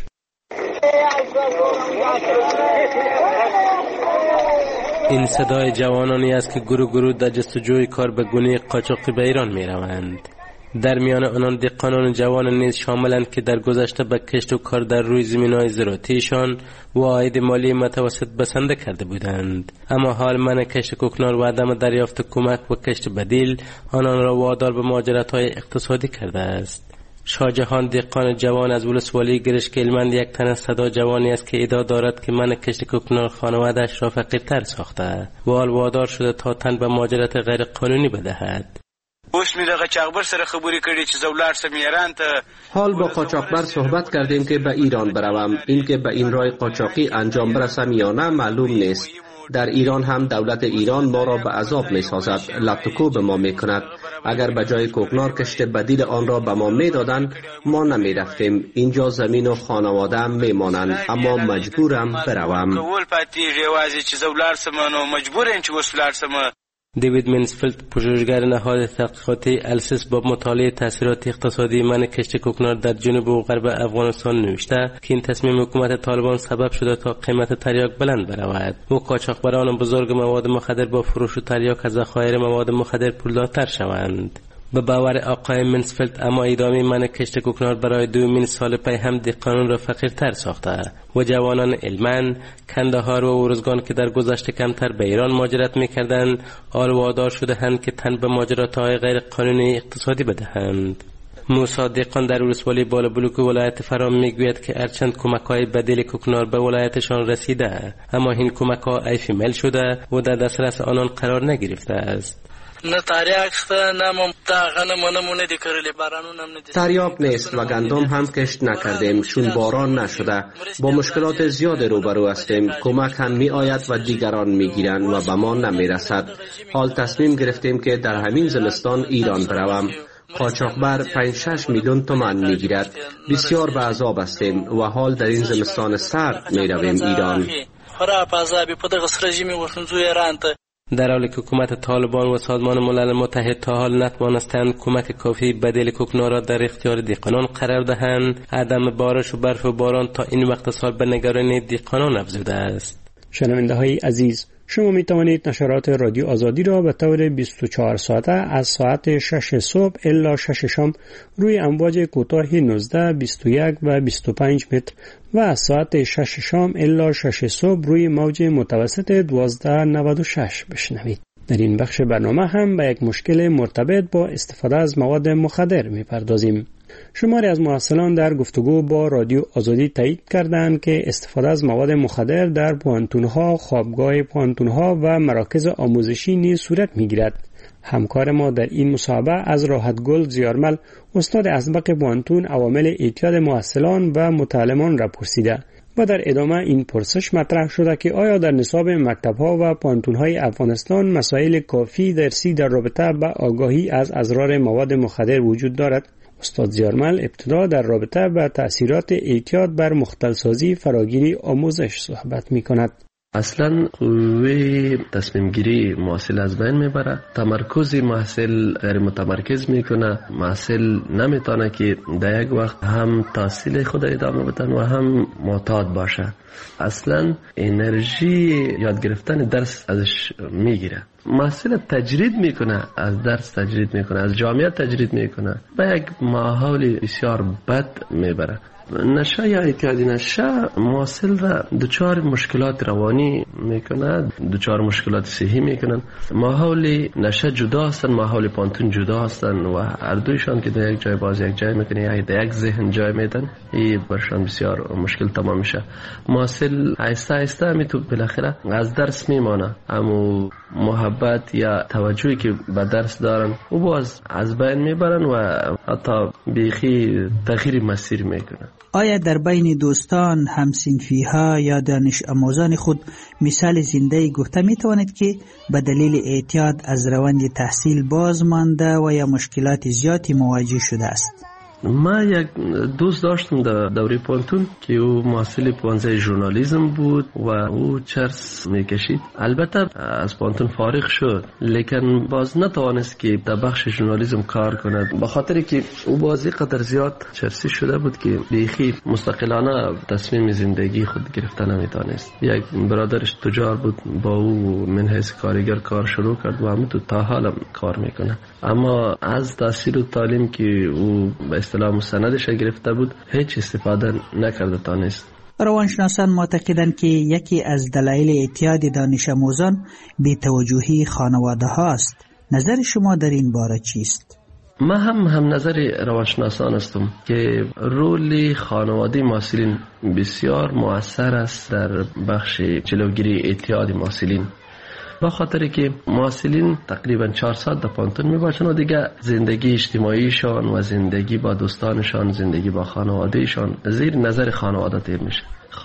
این صدای جوانانی است که گروه در جستجوی کار به گونه قاچاقی به ایران می روند. در میان آنان دهقانان جوان نیز شاملند که در گذشته به کشت و کار در روی زمین‌های زراعتیشان واحد مالی متوسط بسنده کرده بودند، اما حال منع کشت کوکنار و عدم دریافت کمک و کشت بدیل آنان را وادار به مهاجرت‌های اقتصادی کرده است. شاهجهان دهقان جوان از ولسوالی گرشکیلمند یک تن صدا جوانی است که ادعا دارد که منع کشت کوکنار خانواده‌اش را فقیرتر ساخته و حال وادار شده تا تن به مهاجرت غیر قانونی بدهد. حال با قاچاقبر صحبت کردیم که به ایران بروم. این که به این راه قاچاقی انجام برسم یا نه معلوم نیست. در ایران هم دولت ایران ما را به عذاب می سازد، لطکو به ما می کند. اگر به جای کوکنار کشت بدیل آن را به ما می دادن ما نمی رفتیم. اینجا زمین و خانواده هم می مانند، اما مجبورم بروم. دیوید منسفیلد، پژوهشگر نهاد تحقیقاتی السیس، با مطالعه تاثیرات اقتصادی منع کشت کوکنار در جنوب و غرب افغانستان نوشته که این تصمیم حکومت طالبان سبب شده تا قیمت تریاک بلند برود و قاچاقبران بزرگ مواد مخدر با فروش تریاک از ذخایر مواد مخدر پولدارتر شوند. به باور آقای منسفیلد، اما ادامه منع کشت کوکنار برای دومین سال پی هم دهقانان را فقیرتر ساخته و جوانان علمند، کندهار و ارزگان که در گذشته کمتر به ایران مهاجرت می‌کردند، حال وادار شده‌اند که تن به مهاجرت‌های غیر قانونی اقتصادی بدهند. موسی دهقان در ولسوالی بالابلوک ولایت فرام میگوید که هرچند کمک‌های بدیل کوکنار به ولایتشان رسیده، اما این کمک‌ها ایفیمل شده و در دسترس آنان قرار نگرفته است. تریاک نیست و گندم هم کشت نکردیم چون باران نشده. با مشکلات زیاد روبرو هستیم. کمک هم می آید و دیگران می گیرند و به ما نمی رسد. حال تصمیم گرفتیم که در همین زمستان ایران بروم. قاچاقبر 5-6 میلیون تومان می گیرد. بسیار به عذاب هستیم و حال در این زمستان سرد می رویم ایران. در حالی که حکومت طالبان و سازمان ملل متحد تا حال نتوانستند کمک کافی بدیل کوکنار را در اختیار دهقانان قرار دهند، عدم بارش و برف و باران تا این وقت سال به نگرانی دهقانان افزوده است. شنونده های عزیز، شما می توانید نشرات رادیو آزادی را به طور 24 ساعته از ساعت 6 صبح الی 6 شام روی امواج کوتاه 19، 21 و 25 متر و از ساعت 6 شام الی 6 صبح روی موج متوسط 1296 بشنوید. در این بخش برنامه هم به یک مشکل مرتبط با استفاده از مواد مخدر می پردازیم. شماری از محصلان در گفتگو با رادیو آزادی تایید کردند که استفاده از مواد مخدر در پوانتون‌ها، خوابگاه پوانتون‌ها و مراکز آموزشی نیز صورت می‌گیرد. همکار ما در این مصاحبه از راحتگل زیارمل، استاد اسبق پوانتون، عوامل اعتیاد محصلان و متعلمان را پرسیده و در ادامه این پرسش مطرح شده که آیا در نصاب مکتب‌ها و پوانتون‌های افغانستان مسائل کافی درسی در رابطه با آگاهی از اضرار مواد مخدر وجود دارد؟ استاد زیارمل ابتدا در رابطه با تأثیرات اعتیاد بر مختلسازی فراگیری آموزش صحبت می کند. اصلا قوه تصمیم گیری محصل از بین میبره، تمرکز محصل غیر متمرکز میکنه، محصل نمیتونه که در یک وقت هم تحصیل خود ادامه بدن و هم معتاد باشه. اصلا انرژی یاد گرفتن درس ازش میگیره. محصل تجرید میکنه، از درس تجرید میکنه، از جامعه تجرید میکنه، به یک ماحول بسیار بد میبره. نشه یا اعتیادی نشه محصل را دچار مشکلات روانی میکنه، دچار مشکلات صحی میکنن. ماحول نشه جدا هستن، ماحول پانتون جدا هستن و هر دویشان که در یک جای باز یک جای میکنه یا در یک ذهن جای میدن، این برشان بسیار مشکل تمام میشه. محصل آهسته آهسته میتو بالاخره از درس میمانه، اما محبت یا توجهی که به درس دارن و باز از بین میبرن و حتی بیخی تغییر مسیر میکنن. آیا در بین دوستان، همسنفی ها یا دانش آموزان خود مثال زنده گفته می توانید که به دلیل اعتیاد از روند تحصیل باز مانده و یا مشکلات زیادی مواجه شده است؟ من یک دوست داشتم در دوره پانتون که او محصل پانزه ژورنالیسم بود و او چرس میکشید. البته از پانتون فارغ شد لیکن باز نتوانست که در بخش ژورنالیسم کار کند، به خاطر که او بازی قدر زیاد چرسی شده بود که بیخی مستقلانه تصمیم زندگی خود گرفتن نمیتونست. یک برادرش تجار بود، با او من حیث کارگر کار شروع کرد و همون تا حالا کار میکنه. اما از تحصیل و تعلیم که او به اصطلاح مستندش گرفته بود هیچ استفاده نکرده تانست. روانشناسان معتقدند که یکی از دلایل اعتیاد دانش آموزان بی‌توجهی خانواده هاست. نظر شما در این باره چیست؟ من هم نظر روانشناسان هستم که رول خانواده محصلین بسیار مؤثر است در بخش جلوگیری اعتیاد محصلین. با خاطر که محصلین تقریبا 4 ساعت در پانتون میباشن و دیگه زندگی اجتماعیشان و زندگی با دوستانشان، زندگی با خانوادهشان زیر نظر خانواده تیر میشه.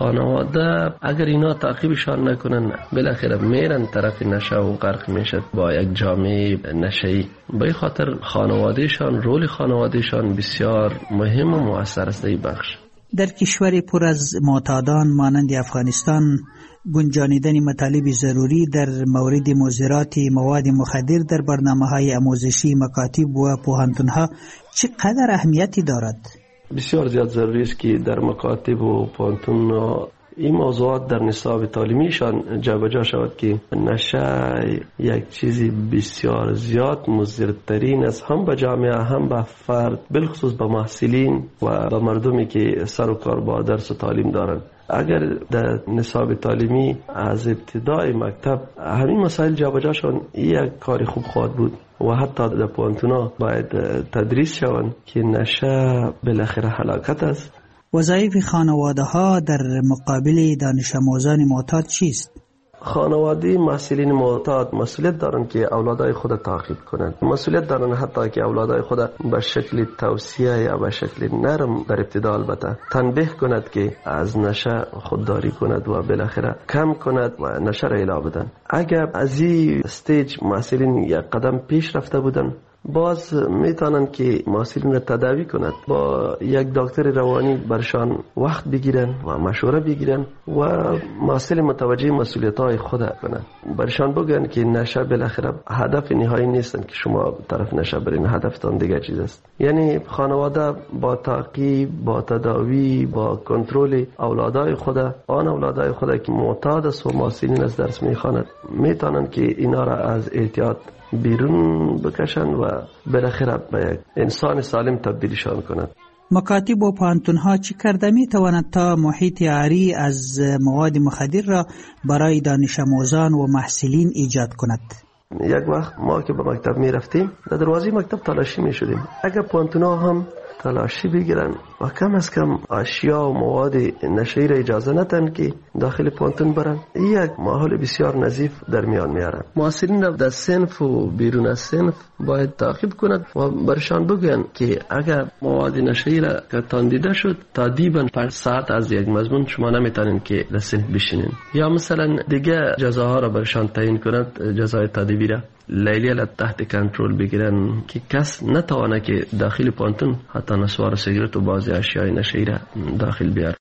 خانواده اگر اینا تعقیبشان نکنن بالاخره میرن طرف نشه و غرق میشه با یک جامعه نشه‌ای. به این خاطر خانوادهشان، رول خانوادهشان بسیار مهم و مؤثر است در بخش. در کشور پر از معتادان مانند افغانستان گنجانیدن مطالب ضروری در مورد مضرات مواد مخدر در برنامه‌های آموزشی مکاتب و پوهنتون‌ها چقدر اهمیتی دارد؟ بسیار زیاد ضروری است که در مکاتب و پوهنتون‌ها این موضوعات در نصاب تعلیمیشان جابجا شود که نشه یک چیزی بسیار زیاد مضرترین است، هم به جامعه هم به فرد، بالخصوص به محصلین و به مردمی که سر و کار با درس و تعلیم دارند. اگر در نصاب تعلیمی از ابتدای مکتب همین مسائل جابجا شون یک کاری خوب خواهد بود و حتی در پوهنتون‌ها باید تدریس شوند که نشه بالاخره هلاکت است. وظایف خانواده ها در مقابل دانش آموزان معتاد چیست؟ خانواده محصلین معتاد مسئولیت دارند که اولادای خود تعقیب کنند. مسئولیت دارند حتی که اولادای خود به شکل توصیه یا به شکل نرم در ابتدا البته تنبیه کند که از نشه خودداری کند و بالاخره کم کند و نشه را اله بدن. اگر از این استیج محصلین یک قدم پیش رفته بودند باز میتونن که محصلین را تداوی کند، با یک دکتر روانی برشان وقت بگیرن و مشوره بگیرن و محصل متوجه مسئولیت‌های خود کنند. برشان بگن که نشه بالاخره هدف نهایی نیستن که شما طرف نشه برین، هدفتان دیگه چیز است. یعنی خانواده با تعقیب، با تداوی، با کنترل اولادای خود، آن اولادای خود که معتاد است و محصلین از درس میخواند، میتونن که اینا را از اعتیاد بیرون بکشن و بالاخره به یک انسان سالم تبدیلشان کنند. مکاتب و پوهنتون‌ها چی کرده می تواند تا محیط عاری از مواد مخدر را برای دانش آموزان و محصلین ایجاد کند؟ یک وقت ما که به مکتب می رفتیم در دروازه مکتب تلاشی می شدیم. اگر پوهنتون‌ها هم تلاشی بگیرن و کم از کم اشیا و مواد نشه‌ای را اجازه ندن که داخل پوهنتون برن، یک ماحول بسیار نظیف در میان میارن. محصلین را در صنف و بیرون از صنف باید تعقیب کند و برشان بگوین که اگر مواد نشه‌ای را که تاندیده شد تادیباً 5 ساعت از یک مضمون شما نمیتونین که در صنف بشینین، یا مثلا دیگه جزاها را برشان تعیین کند، جزای تادیبی را لیلی را تحت کنترل بگیرن که کس نتوانه که داخل پوهنتون حتی نسوار سیگرت و بعضی اشیای نشه‌ای را داخل بیار.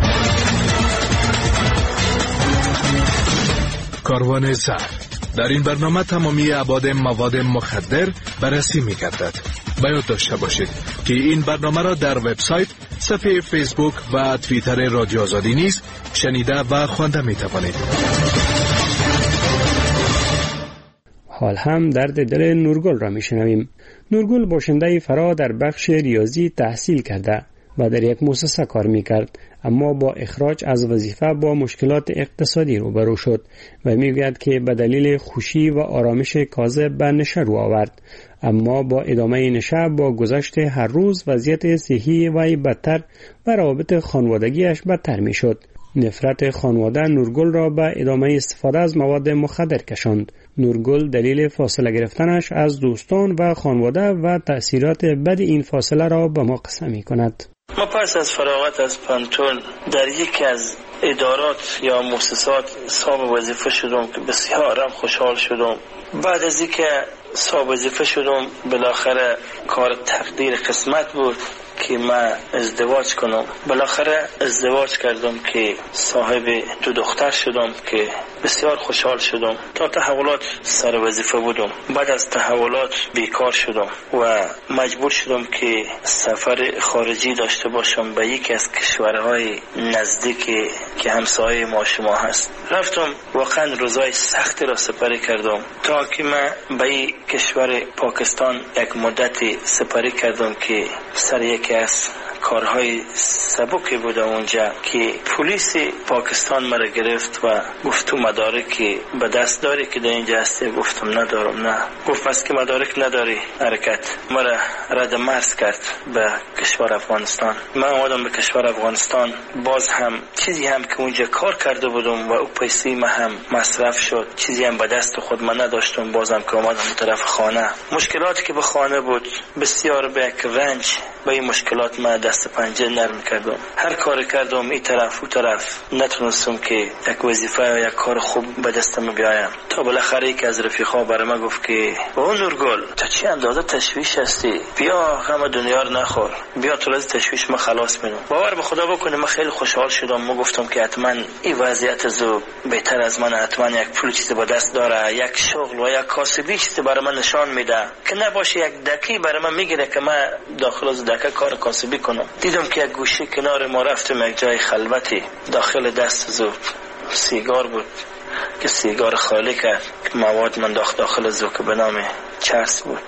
کاروان زهر در این برنامه تمامی ابعاد مواد مخدر بررسی می‌گردد. باید داشته باشید که این برنامه را در وبسایت، صفحه فیسبوک و توییتر رادیو آزادی نیز شنیده و خوانده می‌توانید. حال هم درد دل نورگل را میشنویم. نورگل باشنده فرا در بخش ریاضی تحصیل کرده و در یک مؤسسه کار میکرد، اما با اخراج از وظیفه با مشکلات اقتصادی روبرو شد و میگوید که به دلیل خوشی و آرامش کاذب به نشه رو آورد، اما با ادامه نشه با گذشت هر روز وضعیت صحی وی بدتر و روابط خانوادگیش بدتر میشد. نفرت خانواده نورگل را به ادامه استفاده از مواد مخدر کشاند. نورگل دلیل فاصله گرفتنش از دوستان و خانواده و تأثیرات بد این فاصله را به ما قصه می کند. ما پس از فراغت از پانتون در یکی از ادارات یا مؤسسات صاحب وظیفه شدم که بسیارم خوشحال شدم. بعد از اینکه صاحب وظیفه شدم بالاخره کار تقدیر قسمت بود که من ازدواج کنم. بالاخره ازدواج کردم که صاحب 2 دختر شدم که بسیار خوشحال شدم. تا تحولات سر وظیفه بودم. بعد از تحولات بیکار شدم و مجبور شدم که سفر خارجی داشته باشم به یکی از کشورهای نزدیک که همسایه ما شما هست. رفتم واقعا روزای سختی را سپری کردم تا که من به کشور پاکستان یک مدتی سپری کردم که سر یکی از کارهای سبکی بود اونجا که پلیس پاکستان مرا گرفت و گفت تو مدارک به دست داری که در اینجا هستی؟ گفتم ندارم. نه. گفت پس که مدارک نداری حرکت. مرا رد مرز کرد به کشور افغانستان. من آمدم به کشور افغانستان. باز هم چیزی هم که اونجا کار کرده بودم و او پیسه من هم مصرف شد، چیزی هم به دست خود من نداشتم. بازم که آمدم به طرف خانه، مشکلاتی که به خانه بود بسیار به یک رنج به این مشکلات من دست پنجه نرم کردم. هر کاری کردم این طرف و طرف نتونستم که یک وظیفه یا یک کار خوب به دستم بیایم. تا بالاخره یکی از رفیقا برای من گفت که او نورگل تو چی اندازه تشویش هستی، بیا غم دنیا رو نخور، بیا تو از تشویش ما خلاص میدم. باور به خدا بکنید من خیلی خوشحال شدم. ما گفتم که حتما این وضعیت زو بهتر از من، حتما یک پول چیزی با دست داره، یک شغل و یک کاسبی چیزی برای من نشان میده که نباشه یک دکی برای من میگیره که من داخل از دکه کار کاسبی کنم. دیدم که یک گوشه کنار ما رفتم یک جای خلوتی، داخل دست زو سیگار بود که سیگار خالی کرد که مواد من داخل زو که به نام چرس بود.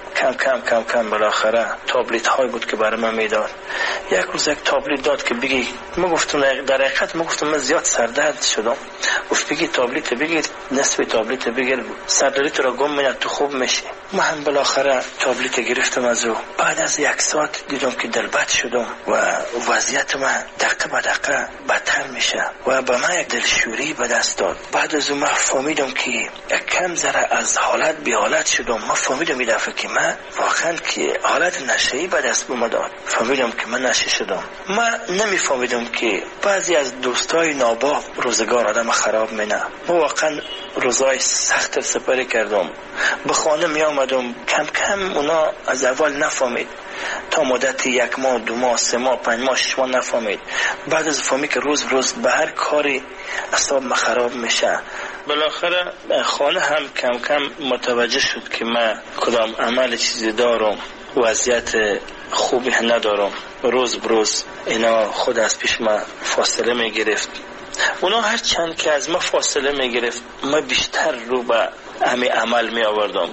کم بالاخره تابلیت های بود که برای من میداد. یک روز یک تابلیت داد که بگی. ما گفتم در حقیقت من زیاد سردرد شدم. گفت بگی تابلیت بگیر، نصف تابلیت بگیر، سردردت را گم میاد تو خوب میشی. من بالاخره تابلیت گرفتم از او. بعد از 1 ساعت دیدم که دلبد شدم و وضعیت من دقیقه به دقیقه بدتر میشه و به من یک دلشوری به دست داد. بعد از اون من فهمیدم که یک کم ذره از حالت بی حالت شدم. من فهمیدم این دفعه که من واقعا که حالت نشه‌ای به دست بومداد. فهمیدم که من نشه شدم. من نمیفهمیدم که بعضی از دوستای ناباب روزگار آدم خراب مینه. ما واقعا روزای سخت سپری کردم. به خانه می آمدم کم اونا از اول نفهمید. تا مدت 1 ماه 2 ماه 3 ماه 5 ماه 6 ماه نفهمید. بعد از فهمید که روز به هر کاری اعصاب من خراب میشه. بالاخره خانه هم کم متوجه شد که من کدام عمل چیزی دارم، وضعیت خوبی ندارم. روز بروز اینا خود از پیش من فاصله میگرفت. اونا هر چند که از من فاصله میگرفت من بیشتر رو به همین عمل می آوردم.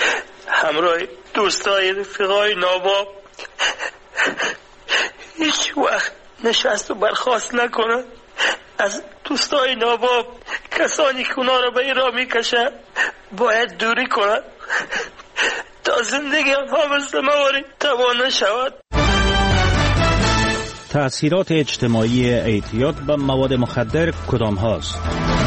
همراه دوستای رفیقای ناباب هیچ وقت نشست و برخاست نکنن. از دوستای ناباب کسانی که اونا رو به این راه میکشن باید دوری کنن تا زندگی هم مثل مواری تباه نشود. تأثیرات اجتماعی اعتیاد به مواد مخدر کدام هاست؟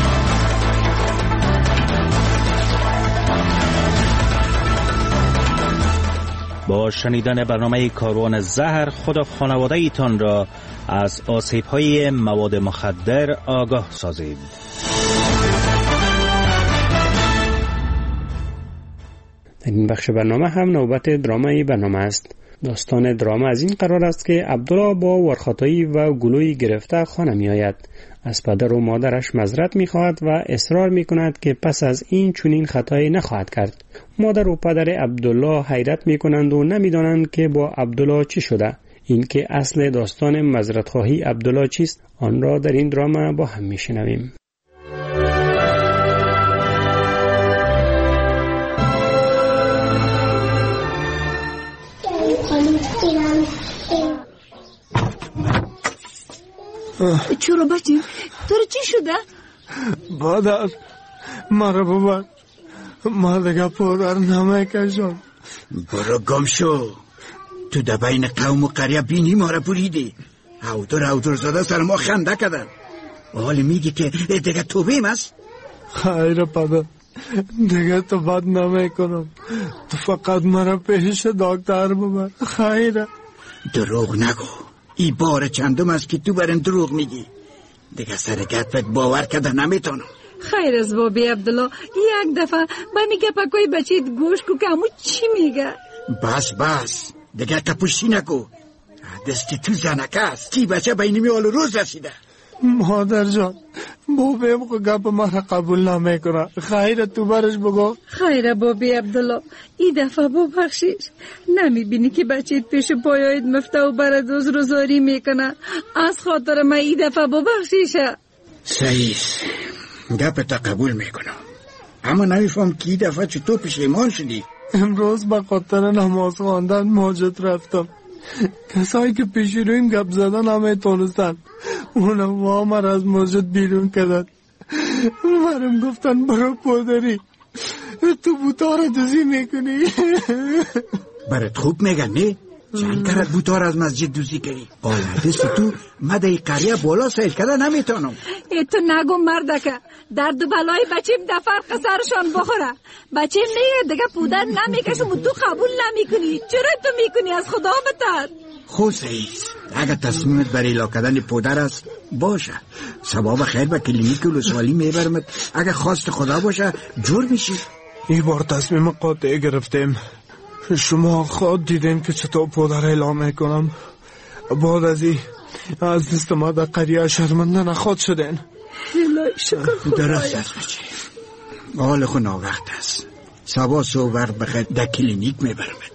با شنیدن برنامه کاروان زهر خود و خانواده ایتان را از آسیب‌های مواد مخدر آگاه سازید. در این بخش برنامه هم نوبت درامای برنامه است. داستان دراما از این قرار است که عبدالله با ورخاتایی و گلوی گرفته خانه می آید. از پدر و مادرش معذرت می خواهد و اصرار می کند که پس از این چنین خطایی نخواهد کرد. مادر و پدر عبدالله حیرت می کنند و نمی دانند که با عبدالله چی شده. این که اصل داستان معذرت خواهی عبدالله چیست، آن را در این دراما با هم می شنویم. چرا بچه؟ تو رو چی شده؟ مادر مرا ببر، ما دیگه پدر نمیکشم. برو گم شو. تو در بین قوم و قریه بینی ما را بریدی. هودر زده سر ما خنده کردن. حالی میگی که دیگه توبیم است؟ خیر پدر، دیگه تو بد نمیکنم. تو فقط مرا پیش دکتر ببر. خیره. دروغ نگو. ای بار چندم است که تو برن دروغ میگی. دیگه سر گفت باور کرده نمیتونم. خیر از بابی عبدالله، یک دفعه با میگه پاکوی بچید گوش کو که همون چی میگه. بس دیگه کپوشی نکو. دست تو زنکه است. تی بچه بینی حال روز رسیده. مادر جان بابیم که گپ مرا قبول نمیکنه. خیره تو برش بگو. خیره بابی عبدالله، این دفعه ببخشیش. نمیبینی که بچه پیش پایایت مفته و برد روزاری میکنه. از خاطر من این دفعه ببخشیشه. صحیح، گپ تا قبول میکنم، اما نمیفهم که این دفعه چطور پشیمان شدی. امروز به خاطر نماز خواندن مسجد رفتم. کسایی که پیش رویم گپ زدن همه تونستن، اونم وامر از مسجد بیرون کردن. برم گفتن برو پادری، تو بوتا را دوزی میکنی. برات خوب میگن نه؟ چند کرد بوتا را از مسجد دوزی کردی؟ دست تو مده قریه بالا سیل کرده نمیتونم. تو نگو مردکه، درد و بلای بچیم دفر قصرشان بخوره. بچیم میگه دیگه پودر نمیکشم و تو قبول نمیکنی. چرا تو میکنی از خدا بتر؟ خود صحیح، اگر تصمیمت برای لا کردن پودر است باشه، ثواب خیر به کلینیک ولسوالی میبرمت. اگر خواست خدا باشه جور میشی. این بار تصمیم قاطع گرفتیم. شما خود دیدیم که چطور پودر اعلام میکنم. بعد از این از دست ما در قریه شرمنده نخواد شدین. الهی شکر خدایا. درست است بچه، حال خود ناوقت است. سبا سوور بخیر در کلینیک میبرمت.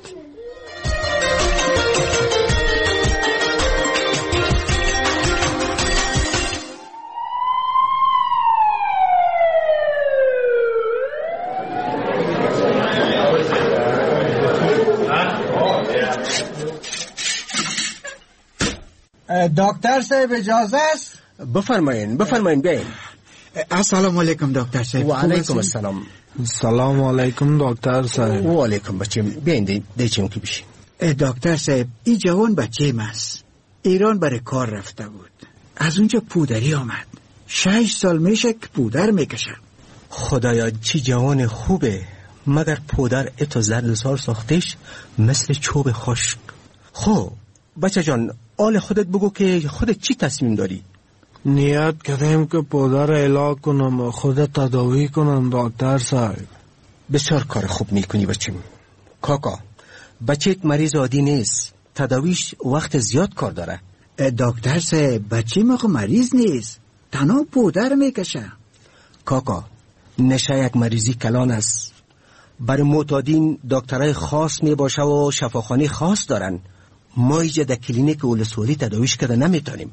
دکتر صاحب اجازه است؟ بفرمایین بیاین. السلام علیکم دکتر صاحب. و علیکم السلام. سلام علیکم دکتر صاحب. و علیکم بچیم، بیاین دیچیم که بشین. دکتر صاحب این جوان بچه است، ایران برای کار رفته بود، از اونجا پودری آمد. 6 سال میشه که پودر میکشه. خدایا چی جوان خوبه، مگر پودر اتو زرد سال ساختش مثل چوب خشک. خب بچه جان، آل خودت بگو که خودت چی تصمیم داری؟ نیت کردم که پودر علاج کنم و خودت تداوی کنم دکتر صاحب. بسیار کار خوب میکنی بچیم. کاکا بچهت مریض عادی نیست، تداویش وقت زیاد کار داره. دکتر صاحب بچه ما مریض نیست، تنها پودر میکشه. کاکا نشه یک مریضی کلان است. برای معتادین دکترای خاص میباشه و شفاخانه خاص دارن. ما اینجا در کلینیک ولسوالی تداویش کرده نمیتونیم.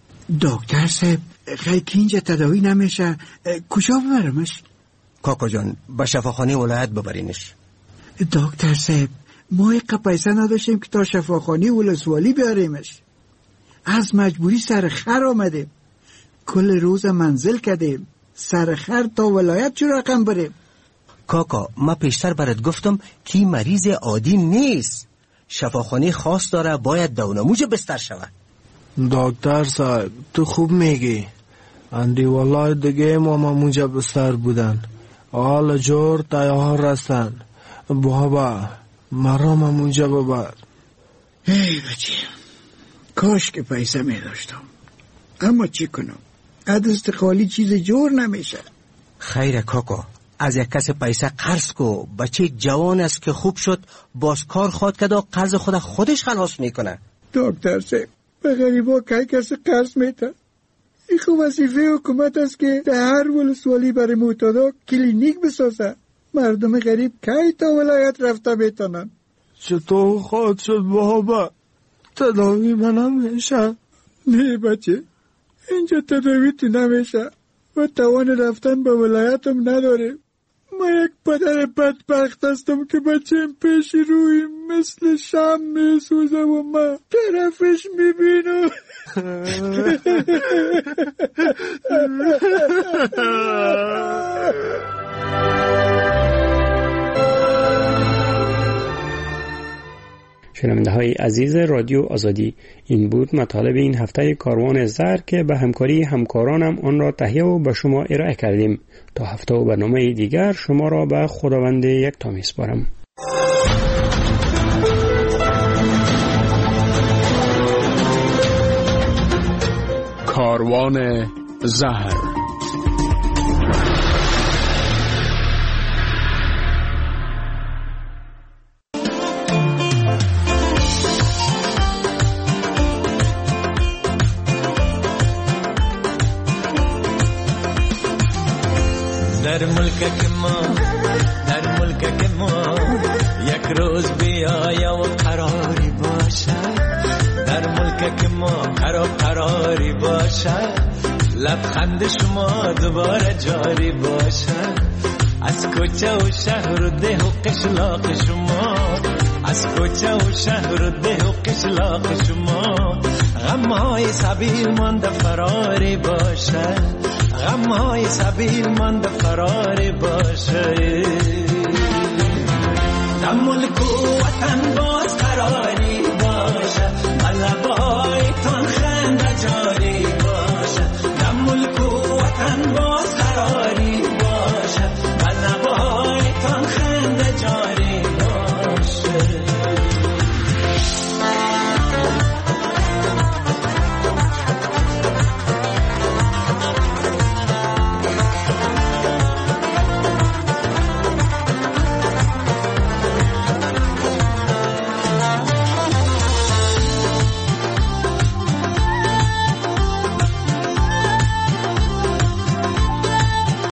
دکتر صاحب خیلی که اینجا تداوی نمیشه، کجا ببرمش؟ کاکا جان به شفاخانه ولایت ببرینش. دکتر صاحب ما یک پیسه نداشتیم که تا شفاخانه ولسوالی بیاریمش. از مجبوری سرخر آمدیم، کل روز منزل کردیم، سرخر تا ولایت چه رقم بریم. کاکا ما پیشتر برات گفتم که مریض عادی نیست، شفاخانه خاص داره، باید دونموج بستر شود. دکتر صاحب تو خوب میگی. اندی والله دیگه ما موجب بستر بودن، حال جور تیار رستن. بابا مرا موجب ببر. ای بچه، کاش که پیسه می داشتم، اما چی کنم، دست خالی چیز جور نمیشه. خیره کاکا، از یک کس پیسه قرض کو. بچه جوان است که خوب شد، باز کار خواد کرد و قرض خودش خلاص میکنه. دکتر صاحب به غریبا که کسی قرض میده؟ این خوب وظیفه حکومت است که در هر ولسوالی برای معتادا کلینیک بسازه. مردم غریب که تا ولایت رفته بیتونن. چطور خواهد شد بابا؟ تداوی من نمیشه. نه بچه، اینجا تداوی تو نمیشه و توان رفتن به ولایتم نداره. ما یک پدر بدبخت هستم که بچه‌م پیش روی مثل شم میسوزه و من طرفش میبینم. شنونده های عزیز رادیو آزادی، این بود مطالب این هفته کاروان زهر که به همکاری همکارانم آن را تهیه و به شما ارائه کردیم. تا هفته و برنامه دیگر شما را به خداوند یکتا میسپارم. کاروان زهر. در ملک ما یک روز بیاید و قراری باشد، در ملک ما قراری باشد، لبخند شما دوباره جاری باشد، از کوچه و شهر و ده و قشلاق شما، از کوچه و شهر و ده و قشلاق شما، غمهای سبیل مانده فراری باشد، غمهای سبیل مانده فراری باشد. در ملک و وطن باز قراری باشد،